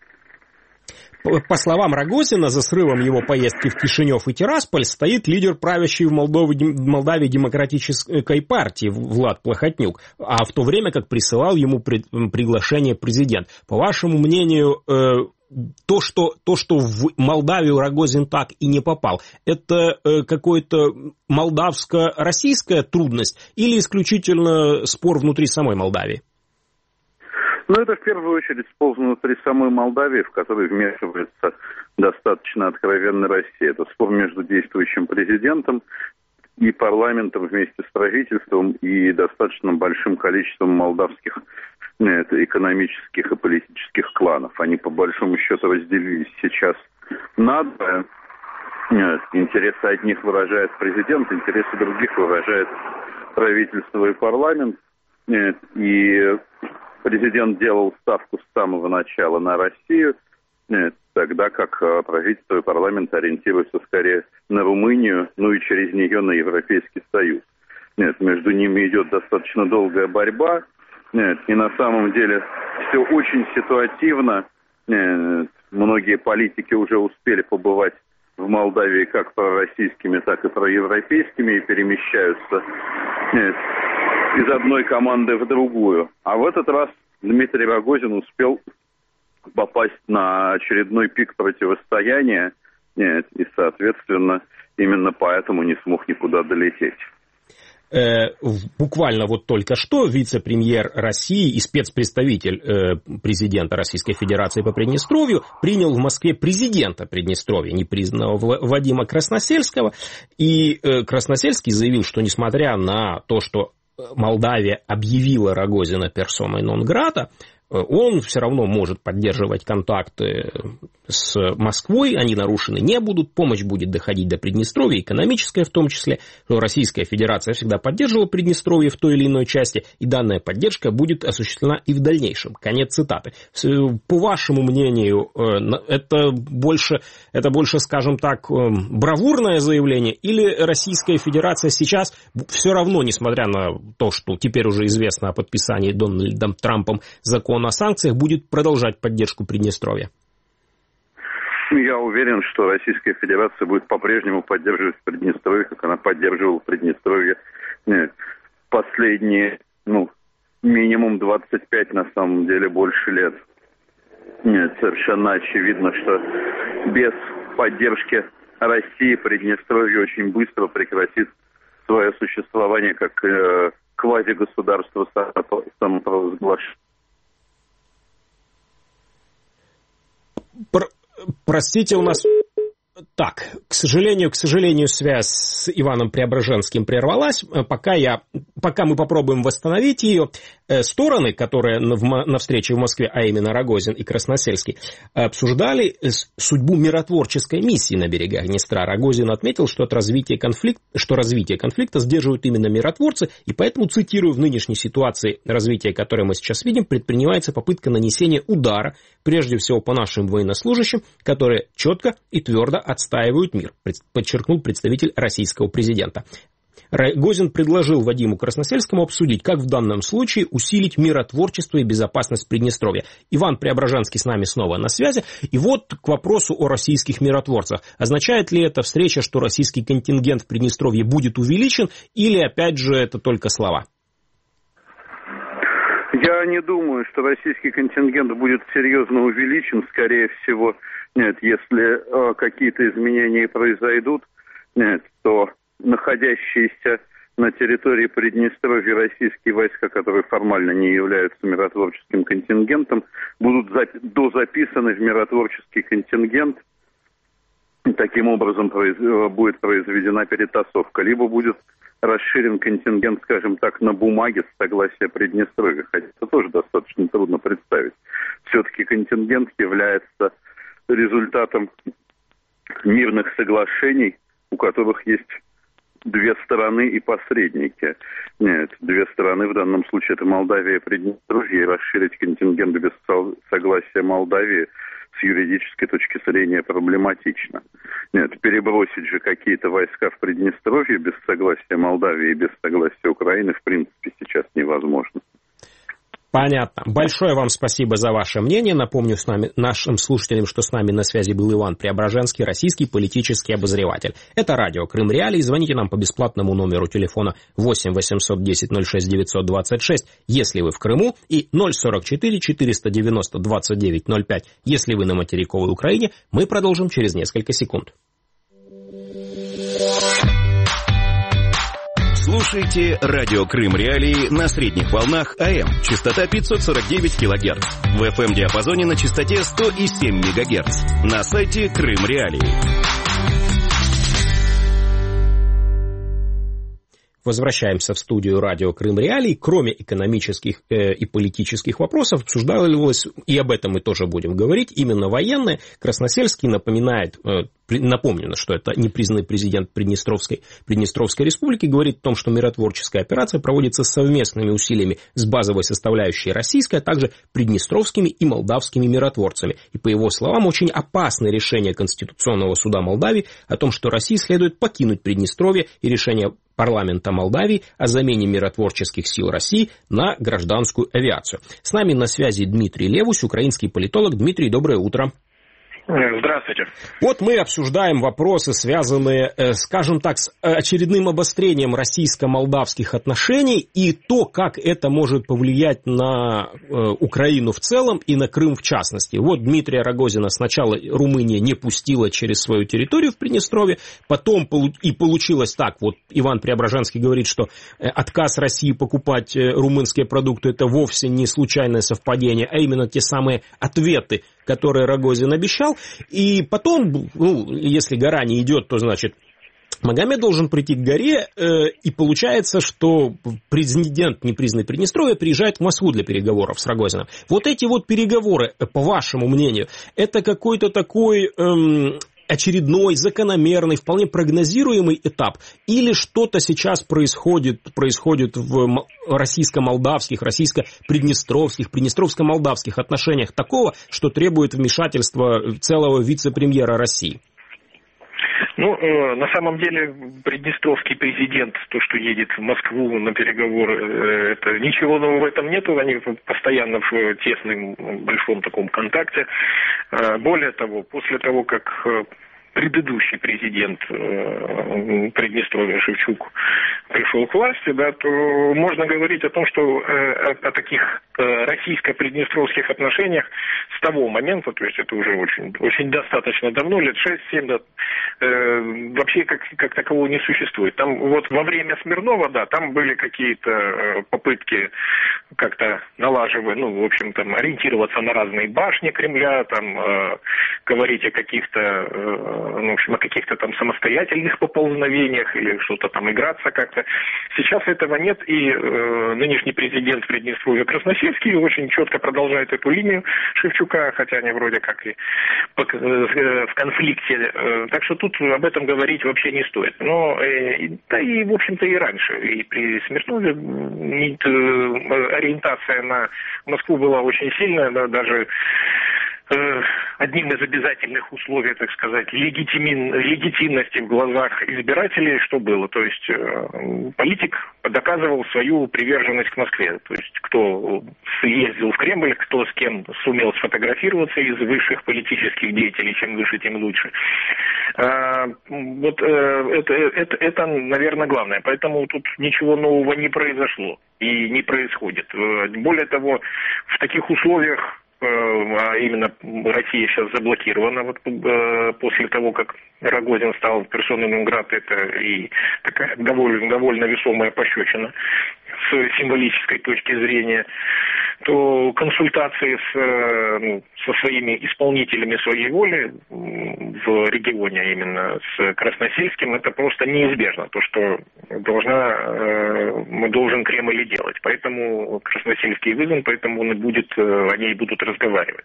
По словам Рогозина, за срывом его поездки в Кишинев и Тирасполь стоит лидер правящей в Молдове, Молдавии демократической партии Влад Плохотнюк, а в то время как присылал ему при, приглашение президент. По вашему мнению, э, то, что, то, что в Молдавию Рогозин так и не попал, это э, какая-то молдавско-российская трудность или исключительно спор внутри самой Молдавии? Ну, это в первую очередь спор внутри самой Молдавии, в который вмешивается достаточно откровенно Россия. Это спор между действующим президентом и парламентом вместе с правительством и достаточно большим количеством молдавских нет, экономических и политических кланов. Они, по большому счету, разделились сейчас на два. Нет, интересы одних выражает президент, интересы других выражает правительство и парламент. Нет, и президент делал ставку с самого начала на Россию, тогда как правительство и парламент ориентируются скорее на Румынию, ну и через нее на Европейский Союз. Нет, между ними идет достаточно долгая борьба, нет, и на самом деле все очень ситуативно. Нет, многие политики уже успели побывать в Молдавии как пророссийскими, так и проевропейскими и перемещаются нет, из одной команды в другую. А в этот раз Дмитрий Рогозин успел попасть на очередной пик противостояния, нет, и, соответственно, именно поэтому не смог никуда долететь. Э, буквально вот только что вице-премьер России и спецпредставитель э, президента Российской Федерации по Приднестровью принял в Москве президента Приднестровья, непризнанного Вадима Красносельского. И э, Красносельский заявил, что несмотря на то, что Молдавия объявила Рогозина персоной нон-грата, он все равно может поддерживать контакты с Москвой, они нарушены не будут, помощь будет доходить до Приднестровья, экономическая в том числе, что Российская Федерация всегда поддерживала Приднестровье в той или иной части, и данная поддержка будет осуществлена и в дальнейшем. Конец цитаты. По вашему мнению, это больше, это больше, скажем так, бравурное заявление, или Российская Федерация сейчас все равно, несмотря на то, что теперь уже известно о подписании Дональдом Трампом закона о санкциях, будет продолжать поддержку Приднестровья? Я уверен, что Российская Федерация будет по-прежнему поддерживать Приднестровье, как она поддерживала Приднестровье нет, последние, ну, минимум двадцать пять, на самом деле, больше лет. Нет, совершенно очевидно, что без поддержки России Приднестровье очень быстро прекратит свое существование как э, квазигосударство самопровозглашенное. Про... Простите, у нас... Так, к сожалению, к сожалению, связь с Иваном Преображенским прервалась. Пока, я, пока мы попробуем восстановить ее, стороны, которые на встрече в Москве, а именно Рогозин и Красносельский, обсуждали судьбу миротворческой миссии на берегах Днестра. Рогозин отметил, что, от развития конфликта, что развитие конфликта сдерживают именно миротворцы, и поэтому, цитирую, в нынешней ситуации развития, которое мы сейчас видим, предпринимается попытка нанесения удара, прежде всего по нашим военнослужащим, которые четко и твердо отстаивают мир, подчеркнул представитель российского президента. Рогозин предложил Вадиму Красносельскому обсудить, как в данном случае усилить миротворчество и безопасность Приднестровья. Иван Преображенский с нами снова на связи. И вот к вопросу о российских миротворцах. Означает ли эта встреча, что российский контингент в Приднестровье будет увеличен, или опять же это только слова? Я не думаю, что российский контингент будет серьезно увеличен. Скорее всего, нет, если э, какие-то изменения произойдут, нет, то находящиеся на территории Приднестровья российские войска, которые формально не являются миротворческим контингентом, будут запи- дозаписаны в миротворческий контингент. Таким образом произ... будет произведена перетасовка. Либо будет расширен контингент, скажем так, на бумаге с согласия Приднестровья. Хотя это тоже достаточно трудно представить. Все-таки контингент является результатом мирных соглашений, у которых есть две стороны и посредники. Нет, две стороны в данном случае это Молдавия и Приднестровье, и расширить контингент без согласия Молдавии с юридической точки зрения проблематично. Нет, перебросить же какие-то войска в Приднестровье без согласия Молдавии и без согласия Украины в принципе сейчас невозможно. Понятно. Большое вам спасибо за ваше мнение. Напомню с нами, нашим слушателям, что с нами на связи был Иван Преображенский, российский политический обозреватель. Это радио Крым Реалии. Звоните нам по бесплатному номеру телефона восемь восемьсот десять ноль шесть девятьсот двадцать шесть, если вы в Крыму, и ноль сорок четыре четыреста девяносто двадцать девять ноль пять, если вы на материковой Украине. Мы продолжим через несколько секунд. Слушайте радио Крым Реалии на средних волнах АМ. Частота пятьсот сорок девять килогерц. В эф эм-диапазоне на частоте сто семь мегагерц. На сайте Крым Реалии. Возвращаемся в студию радио Крым Реалии. Кроме экономических э, и политических вопросов, обсуждалось, и об этом мы тоже будем говорить, именно военное. Красносельский напоминает, э, напомню, что это непризнанный президент Приднестровской, Приднестровской республики, говорит о том, что миротворческая операция проводится совместными усилиями с базовой составляющей российской, а также приднестровскими и молдавскими миротворцами. И, по его словам, очень опасное решение Конституционного суда Молдавии о том, что России следует покинуть Приднестровье, и решение парламента Молдавии о замене миротворческих сил России на гражданскую авиацию. С нами на связи Дмитрий Левус, украинский политолог. Дмитрий, доброе утро. Здравствуйте. Вот мы обсуждаем вопросы, связанные, скажем так, с очередным обострением российско-молдавских отношений и то, как это может повлиять на Украину в целом и на Крым в частности. Вот Дмитрия Рогозина сначала Румыния не пустила через свою территорию в Приднестровье, потом и получилось так, вот Иван Преображенский говорит, что отказ России покупать румынские продукты — это вовсе не случайное совпадение, а именно те самые ответы, которые Рогозин обещал. И потом, ну, если гора не идет, то, значит, Магомед должен прийти к горе, э, и получается, что президент непризнанный Приднестровья приезжает в Москву для переговоров с Рогозиным. Вот эти вот переговоры, по вашему мнению, это какой-то такой... Эм, очередной, закономерный, вполне прогнозируемый этап, или что-то сейчас происходит, происходит в российско-молдавских, российско-приднестровских, приднестровско-молдавских отношениях такого, что требует вмешательства целого вице-премьера России? Ну, э, на самом деле, приднестровский президент, то, что едет в Москву на переговоры, э, это ничего нового в этом нету, они постоянно в тесном, большом таком контакте. Э, более того, после того, как э, предыдущий президент э, Приднестровья Шевчук пришел к власти, да, то можно говорить о том, что э, о, о таких э, российско-приднестровских отношениях с того момента, то есть это уже очень, очень достаточно давно, лет шесть-семь, да, э, вообще как, как такового не существует. Там вот во время Смирнова, да, там были какие-то э, попытки как-то налаживать, ну, в общем, там, ориентироваться на разные башни Кремля, там, э, говорить о каких-то э, ну, в общем, о каких-то там самостоятельных поползновениях или что-то там играться как-то. Сейчас этого нет, и э, нынешний президент Приднестровья Красносельский очень четко продолжает эту линию Шевчука, хотя они вроде как и в конфликте. Э, так что тут об этом говорить вообще не стоит. Но, э, да и, в общем-то, и раньше. И при Смирнове э, ориентация на Москву была очень сильная, да, даже одним из обязательных условий, так сказать, легитимин, легитимности в глазах избирателей, что было. То есть э, политик доказывал свою приверженность к Москве. То есть кто съездил в Кремль, кто с кем сумел сфотографироваться из высших политических деятелей, чем выше, тем лучше. Э, вот э, это, это, это, наверное, главное. Поэтому тут ничего нового не произошло и не происходит. Более того, в таких условиях, а именно Россия сейчас заблокирована вот, э, после того, как Рогозин стал персоной нон-грата, это и такая довольно, довольно весомая пощечина с символической точки зрения, то консультации с, ну, со своими исполнителями своей воли в регионе, именно с Красносельским, это просто неизбежно, то, что должна, мы должен Кремль делать. Поэтому Красносельский вызван, поэтому он и будет, они и будут разговаривать.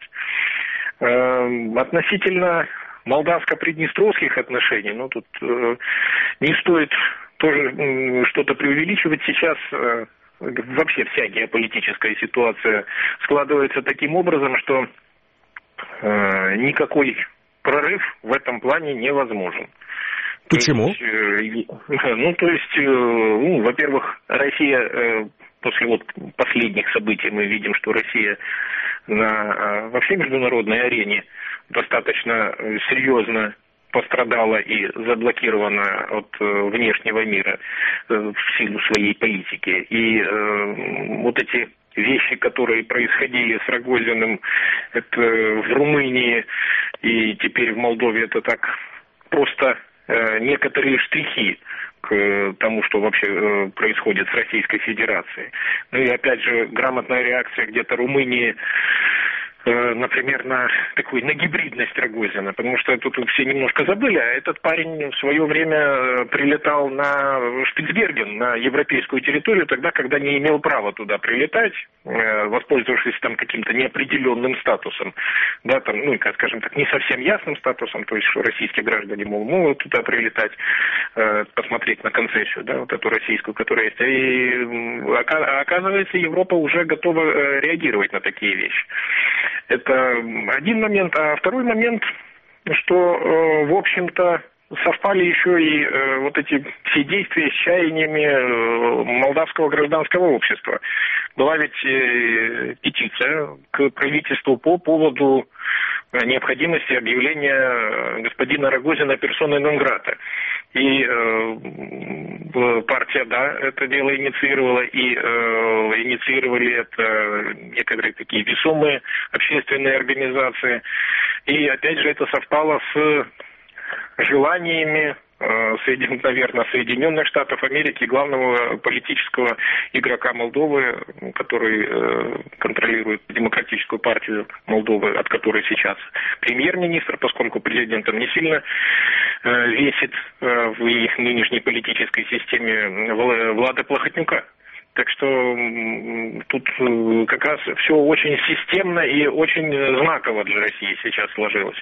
Относительно молдавско-приднестровских отношений, ну, тут не стоит тоже что-то преувеличивать сейчас. Вообще вся геополитическая ситуация складывается таким образом, что никакой прорыв в этом плане невозможен. Почему? То есть, ну, то есть, ну, во-первых, Россия, после вот последних событий мы видим, что Россия на вообще международной арене достаточно серьезно пострадала и заблокирована от внешнего мира в силу своей политики. И э, вот эти вещи, которые происходили с Рогозиным, это в Румынии и теперь в Молдове, это так просто э, некоторые штрихи к тому, что вообще э, происходит с Российской Федерацией. Ну и опять же, грамотная реакция где-то Румынии, например, на такую, на гибридность Рогозина, потому что тут все немножко забыли, а этот парень в свое время прилетал на Шпицберген, на европейскую территорию, тогда, когда не имел права туда прилетать, воспользовавшись там каким-то неопределенным статусом, да, там, ну, скажем так, не совсем ясным статусом, то есть, что российские граждане, мол, могут туда прилетать, посмотреть на концессию, да, вот эту российскую, которая есть, и оказывается, Европа уже готова реагировать на такие вещи. Это один момент. А второй момент, что, э, в общем-то, совпали еще и э, вот эти все действия с чаяниями э, молдавского гражданского общества. Была ведь э, петиция к правительству по поводу необходимости объявления господина Рогозина персоной нон-грата. И э, партия, да, это дело инициировала, и э, инициировали это некоторые такие весомые общественные организации. И опять же это совпало с желаниями, Соедин, наверное, Соединенных Штатов Америки, главного политического игрока Молдовы, который э, контролирует демократическую партию Молдовы, от которой сейчас премьер-министр, поскольку президентом не сильно э, весит э, в их нынешней политической системе Влада Плохотнюка. Так что тут как раз все очень системно и очень знаково для России сейчас сложилось.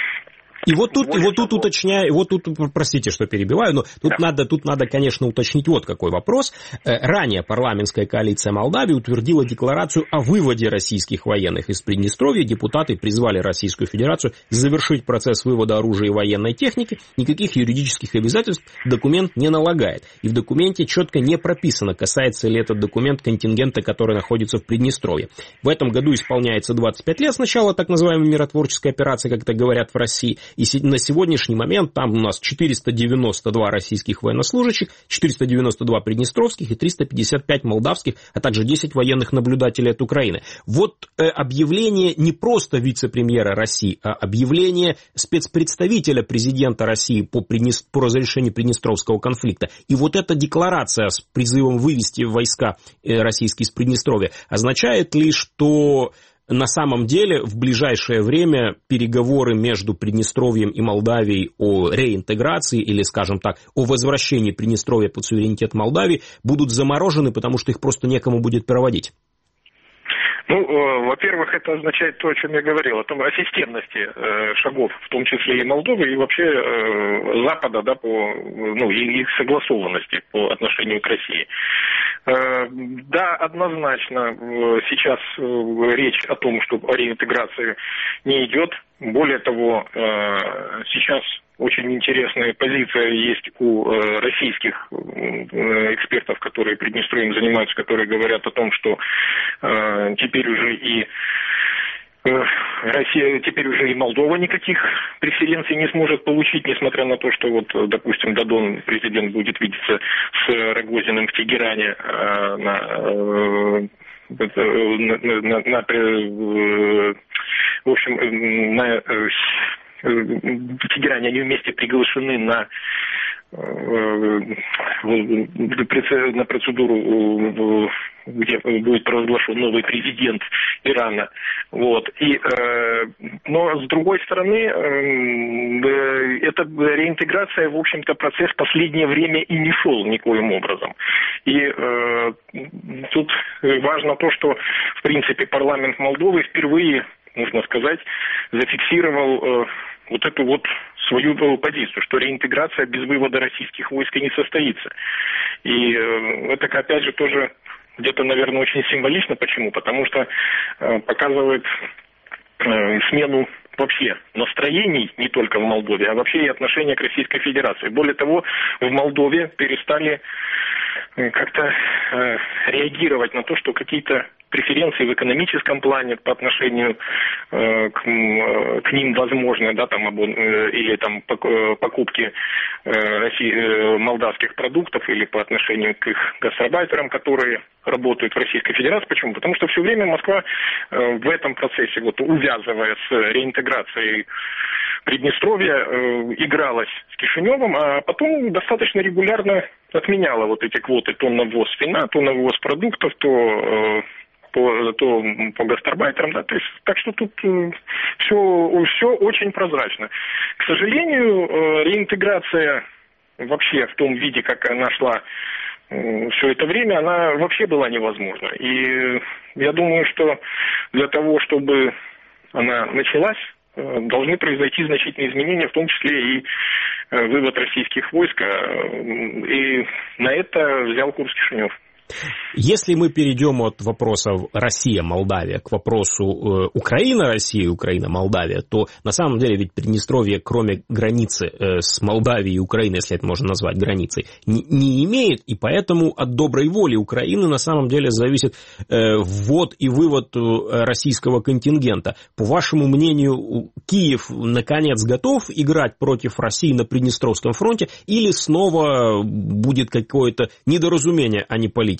И вот тут, и вот тут уточняю, вот тут, простите, что перебиваю, но тут да. надо, тут надо, конечно, уточнить вот какой вопрос. Ранее парламентская коалиция Молдавии утвердила декларацию о выводе российских военных из Приднестровья. Депутаты призвали Российскую Федерацию завершить процесс вывода оружия и военной техники. Никаких юридических обязательств документ не налагает. И в документе четко не прописано, касается ли этот документ контингента, который находится в Приднестровье. В этом году исполняется двадцать пять лет с начала так называемой миротворческой операции, как это говорят в России. И на сегодняшний момент там у нас четыреста девяносто два российских военнослужащих, четыреста девяносто два приднестровских и триста пятьдесят пять молдавских, а также десять военных наблюдателей от Украины. Вот э, объявление не просто вице-премьера России, а объявление спецпредставителя президента России по, Приднест... по разрешению Приднестровского конфликта. И вот эта декларация с призывом вывести войска э, российские из Приднестровья означает ли, что на самом деле в ближайшее время переговоры между Приднестровьем и Молдавией о реинтеграции или, скажем так, о возвращении Приднестровья под суверенитет Молдавии будут заморожены, потому что их просто некому будет проводить? Ну, э, во-первых, это означает то, о чем я говорил, о том, о системности э, шагов, в том числе и Молдовы, и вообще э, Запада, да, по, ну, и их согласованности по отношению к России. Э, да, однозначно, э, сейчас э, речь о том, что о реинтеграции не идет. Более того, э, сейчас очень интересная позиция есть у э, российских э, экспертов, которые Приднестровьем занимаются, которые говорят о том, что э, теперь уже и э, Россия, теперь уже и Молдова никаких преференций не сможет получить, несмотря на то, что вот, допустим, Додон, президент, будет видеться с Рогозиным в Тегеране э, на э, на, на, на, на, в общем, на в Тегеране они вместе приглашены на, на процедуру, где будет провозглашен новый президент Ирана. Вот. И, но с другой стороны, эта реинтеграция, в общем-то, процесс в последнее время и не шел никоим образом. И тут важно то, что, в принципе, парламент Молдовы впервые, нужно сказать, зафиксировал вот эту вот свою позицию, что реинтеграция без вывода российских войск не состоится. И это, опять же, тоже где-то, наверное, очень символично. Почему? Потому что показывает смену вообще настроений не только в Молдове, а вообще и отношения к Российской Федерации. Более того, в Молдове перестали как-то э, реагировать на то, что какие-то преференции в экономическом плане по отношению э, к, э, к ним возможны, да, там, обо, э, или там покупки э, России, э, молдавских продуктов, или по отношению к их гастарбайтерам, которые работают в Российской Федерации. Почему? Потому что все время Москва э, в этом процессе, вот, увязывая с реинтеграцией Приднестровья, э, игралась с Кишиневым, а потом достаточно регулярно отменяла вот эти квоты то на ввоз вина, то на ввоз продуктов, то, э, по, то по гастарбайтерам. Да? То есть, так что тут э, все, все очень прозрачно. К сожалению, э, реинтеграция вообще в том виде, как она шла э, все это время, она вообще была невозможна. И я думаю, что для того, чтобы она началась, должны произойти значительные изменения, в том числе и вывод российских войск. И на это взял курс Кишинев. Если мы перейдем от вопросов Россия-Молдавия к вопросу э, Украина-Россия, Украина-Молдавия, то на самом деле ведь Приднестровье, кроме границы э, с Молдавией и Украиной, если это можно назвать границей, не, не имеет, и поэтому от доброй воли Украины на самом деле зависит э, ввод и вывод э, российского контингента. По вашему мнению, Киев наконец готов играть против России на Приднестровском фронте, или снова будет какое-то недоразумение, а не политика?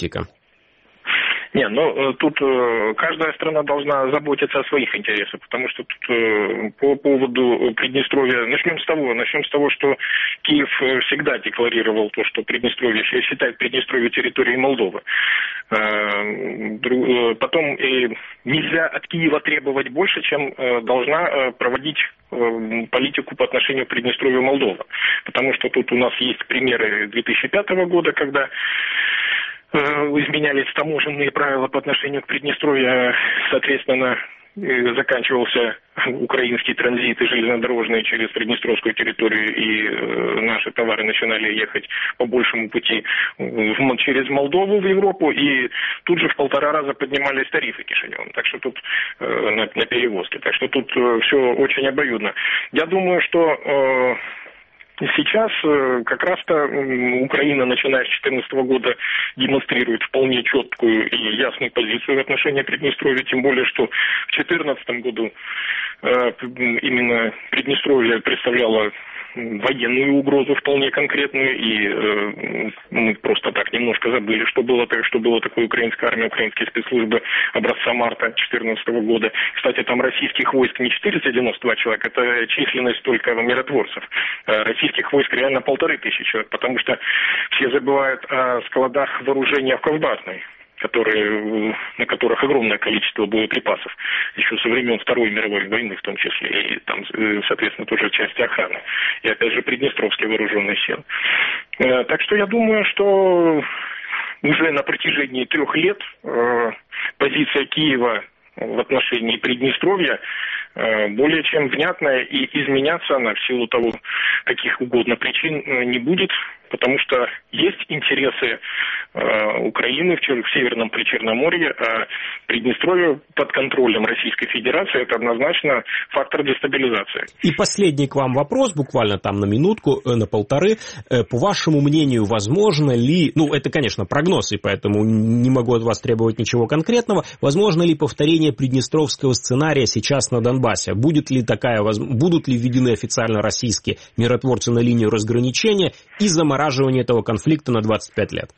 Не, ну тут каждая страна должна заботиться о своих интересах, потому что тут по поводу Приднестровья, начнем с того, начнем с того, что Киев всегда декларировал то, что Приднестровье считает Приднестровье территорией Молдовы. Потом нельзя от Киева требовать больше, чем должна проводить политику по отношению к Приднестровью Молдова, потому что тут у нас есть примеры две тысячи пятого года, когда изменялись таможенные правила по отношению к Приднестровью, соответственно, заканчивался украинский транзит и железнодорожный через Приднестровскую территорию, и наши товары начинали ехать по большему пути через Молдову в Европу, и тут же в полтора раза поднимались тарифы Кишиневым, так что тут на, на перевозки, так что тут все очень обоюдно. Я думаю, что сейчас как раз-то Украина, начиная с две тысячи четырнадцатого года, демонстрирует вполне четкую и ясную позицию в отношении Приднестровья, тем более, что в две тысячи четырнадцатом году именно Приднестровье представляло военную угрозу вполне конкретную, и э, мы просто так немножко забыли, что было, что было такое украинская армия, украинские спецслужбы образца марта две тысячи четырнадцатого года. Кстати, там российских войск не четыреста девяносто два человека, это численность только миротворцев. Российских войск реально полторы тысячи человек, потому что все забывают о складах вооружения в Ковбасной, которые, на которых огромное количество боеприпасов, еще со времен Второй мировой войны в том числе, и там, соответственно, тоже части охраны, и опять же Приднестровские вооруженные силы. Так что я думаю, что уже на протяжении трех лет позиция Киева в отношении Приднестровья более чем внятная, и изменяться она в силу того, каких угодно причин, не будет, потому что есть интересы э, Украины в, в Северном Причерноморье, а Приднестровье под контролем Российской Федерации — это однозначно фактор дестабилизации. И последний к вам вопрос, буквально там на минутку, на полторы. По вашему мнению, возможно ли, ну это, конечно, прогноз, и поэтому не могу от вас требовать ничего конкретного, возможно ли повторение приднестровского сценария сейчас на Донбассе? Будет ли такая, будут ли введены официально российские миротворцы на линию разграничения и замораживание этого конфликта на двадцать пять лет?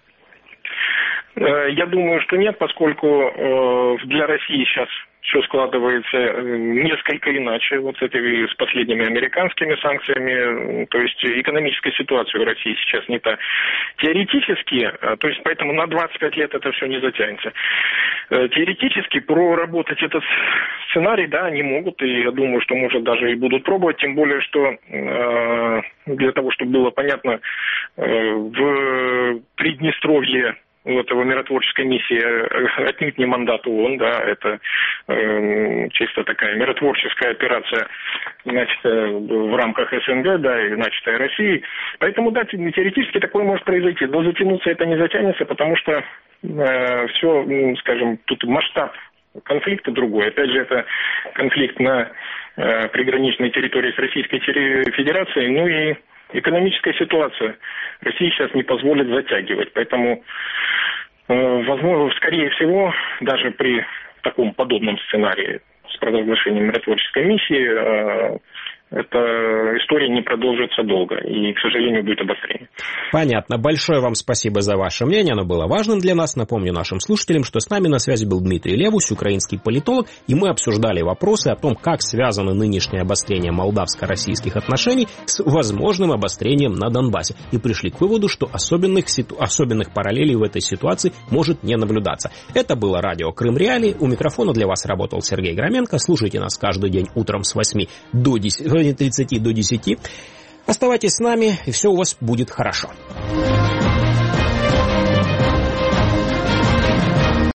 Я думаю, что нет, поскольку для России сейчас все складывается несколько иначе, вот с этими, с последними американскими санкциями, то есть экономическая ситуация в России сейчас не та. Теоретически, то есть поэтому на двадцать пять лет это все не затянется. Теоретически проработать этот сценарий, да, они могут, и я думаю, что, может, даже и будут пробовать, тем более, что для того, чтобы было понятно, в Приднестровье у этого миротворческой миссии отнюдь не мандат ООН, да, это э, чисто такая миротворческая операция, начатая в рамках СНГ, да, и начатая Россией. Поэтому, да, теоретически такое может произойти. Но затянуться это не затянется, потому что э, все, ну, скажем, тут масштаб конфликта другой. Опять же, это конфликт на э, приграничной территории с Российской Федерацией, ну и экономическая ситуация России сейчас не позволит затягивать. Поэтому, э, возможно, скорее всего, даже при таком подобном сценарии с провозглашением миротворческой миссии, э, эта история не продолжится долго и, к сожалению, будет обострение. Понятно. Большое вам спасибо за ваше мнение. Оно было важным для нас. Напомню нашим слушателям, что с нами на связи был Дмитрий Левус, украинский политолог, и мы обсуждали вопросы о том, как связано нынешнее обострение молдавско-российских отношений с возможным обострением на Донбассе. И пришли к выводу, что особенных, ситу... особенных параллелей в этой ситуации может не наблюдаться. Это было радио Крым Реалии. У микрофона для вас работал Сергей Громенко. Слушайте нас каждый день утром с восьми до десяти. тридцати до десяти. Оставайтесь с нами, и все у вас будет хорошо.